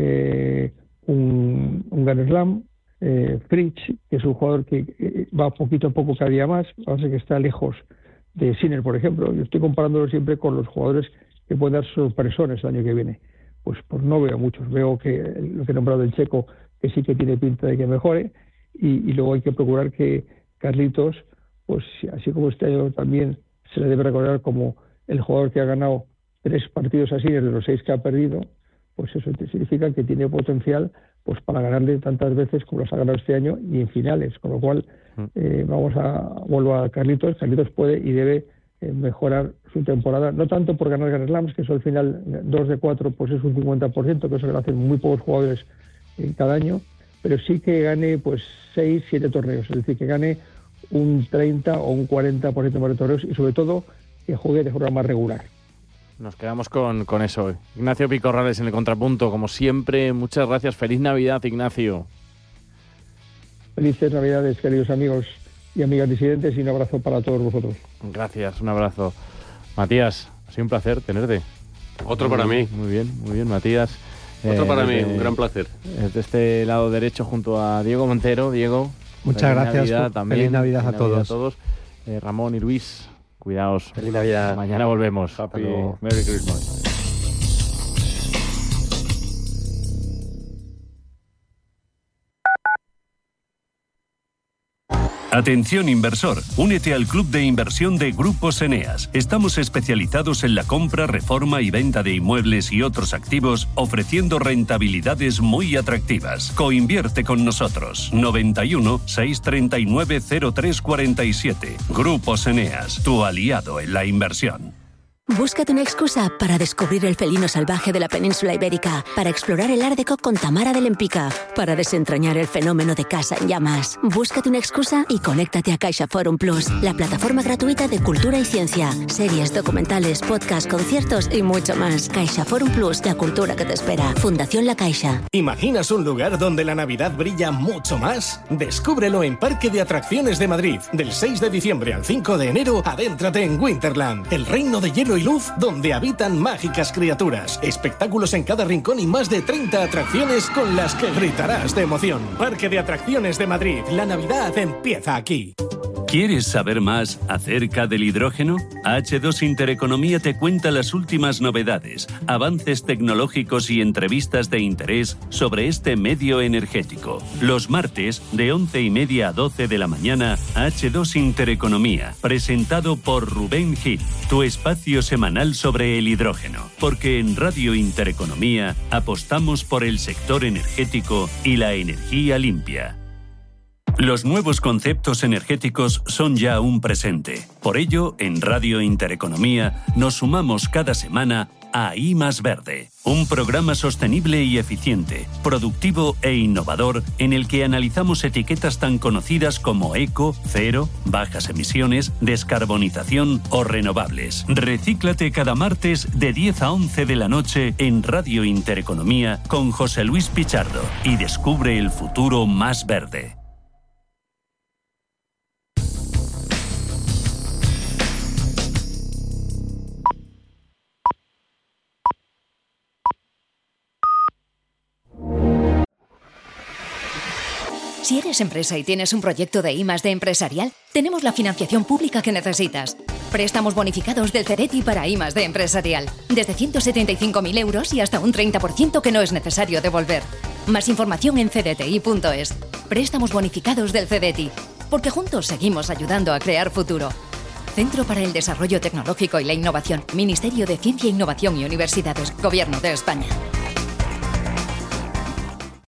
un Grand Slam. Fritz, que es un jugador que va poquito a poco cada día más, parece que está lejos de Sinner, por ejemplo. Yo estoy comparándolo siempre con los jugadores que pueden dar sorpresones el año que viene. Pues no veo muchos. Veo que lo que he nombrado del checo, que sí que tiene pinta de que mejore, y luego hay que procurar que Carlitos, pues así como este año también se le debe recordar como el jugador que ha ganado 3 partidos así de los 6 que ha perdido, pues eso significa que tiene potencial pues para ganarle tantas veces como los ha ganado este año y en finales, con lo cual vuelvo a Carlitos. Carlitos puede y debe mejorar su temporada, no tanto por ganar Grand Slams, que eso al final 2 de 4 pues es un 50%, que eso lo hacen muy pocos jugadores cada año, pero sí que gane pues 6, 7 torneos, es decir, que gane un 30 o un 40% más de torneos y sobre todo que juegue de forma más regular. Nos quedamos con eso. Ignacio Picorrales en el Contrapunto, como siempre, muchas gracias. Feliz Navidad, Ignacio. Felices Navidades, queridos amigos y amigas disidentes, y un abrazo para todos vosotros. Gracias, un abrazo. Matías, ha sido un placer tenerte. Otro para mí. Muy bien, Matías. Otro para mí, un gran placer. De este lado derecho junto a Diego Montero. Diego, muchas gracias. Feliz Navidad a todos. Ramón y Luis, cuidaos. Feliz Navidad. Mañana volvemos. Happy Merry Christmas. Atención inversor, únete al club de inversión de Grupos Eneas. Estamos especializados en la compra, reforma y venta de inmuebles y otros activos, ofreciendo rentabilidades muy atractivas. Coinvierte con nosotros. 91 639 0347. Grupos Eneas, tu aliado en la inversión. Búscate una excusa para descubrir el felino salvaje de la península ibérica, para explorar el Art Deco con Tamara de Lempicka, para desentrañar el fenómeno de Casa en Llamas. Búscate una excusa y conéctate a CaixaForum Plus, la plataforma gratuita de cultura y ciencia, series, documentales, podcasts, conciertos y mucho más. CaixaForum Plus, la cultura que te espera. Fundación La Caixa. ¿Imaginas un lugar donde la Navidad brilla mucho más? Descúbrelo en Parque de Atracciones de Madrid. Del 6 de diciembre al 5 de enero, adéntrate en Winterland, el reino de hielo y luz donde habitan mágicas criaturas, espectáculos en cada rincón y más de 30 atracciones con las que gritarás de emoción. Parque de Atracciones de Madrid, la Navidad empieza aquí. ¿Quieres saber más acerca del hidrógeno? H2 Intereconomía te cuenta las últimas novedades, avances tecnológicos y entrevistas de interés sobre este medio energético. Los martes, de 11:30 a 12 de la mañana, H2 Intereconomía, presentado por Rubén Gil, tu espacio semanal sobre el hidrógeno. Porque en Radio Intereconomía apostamos por el sector energético y la energía limpia. Los nuevos conceptos energéticos son ya un presente. Por ello, en Radio Intereconomía nos sumamos cada semana a I Más Verde, un programa sostenible y eficiente, productivo e innovador en el que analizamos etiquetas tan conocidas como eco, cero, bajas emisiones, descarbonización o renovables. Recíclate cada martes de 10 a 11 de la noche en Radio Intereconomía con José Luis Pichardo y descubre el futuro más verde. Si eres empresa y tienes un proyecto de I+D empresarial, tenemos la financiación pública que necesitas. Préstamos bonificados del CEDETI para I+D empresarial. Desde 175.000 euros y hasta un 30% que no es necesario devolver. Más información en cdti.es. Préstamos bonificados del CEDETI. Porque juntos seguimos ayudando a crear futuro. Centro para el Desarrollo Tecnológico y la Innovación. Ministerio de Ciencia, Innovación y Universidades. Gobierno de España.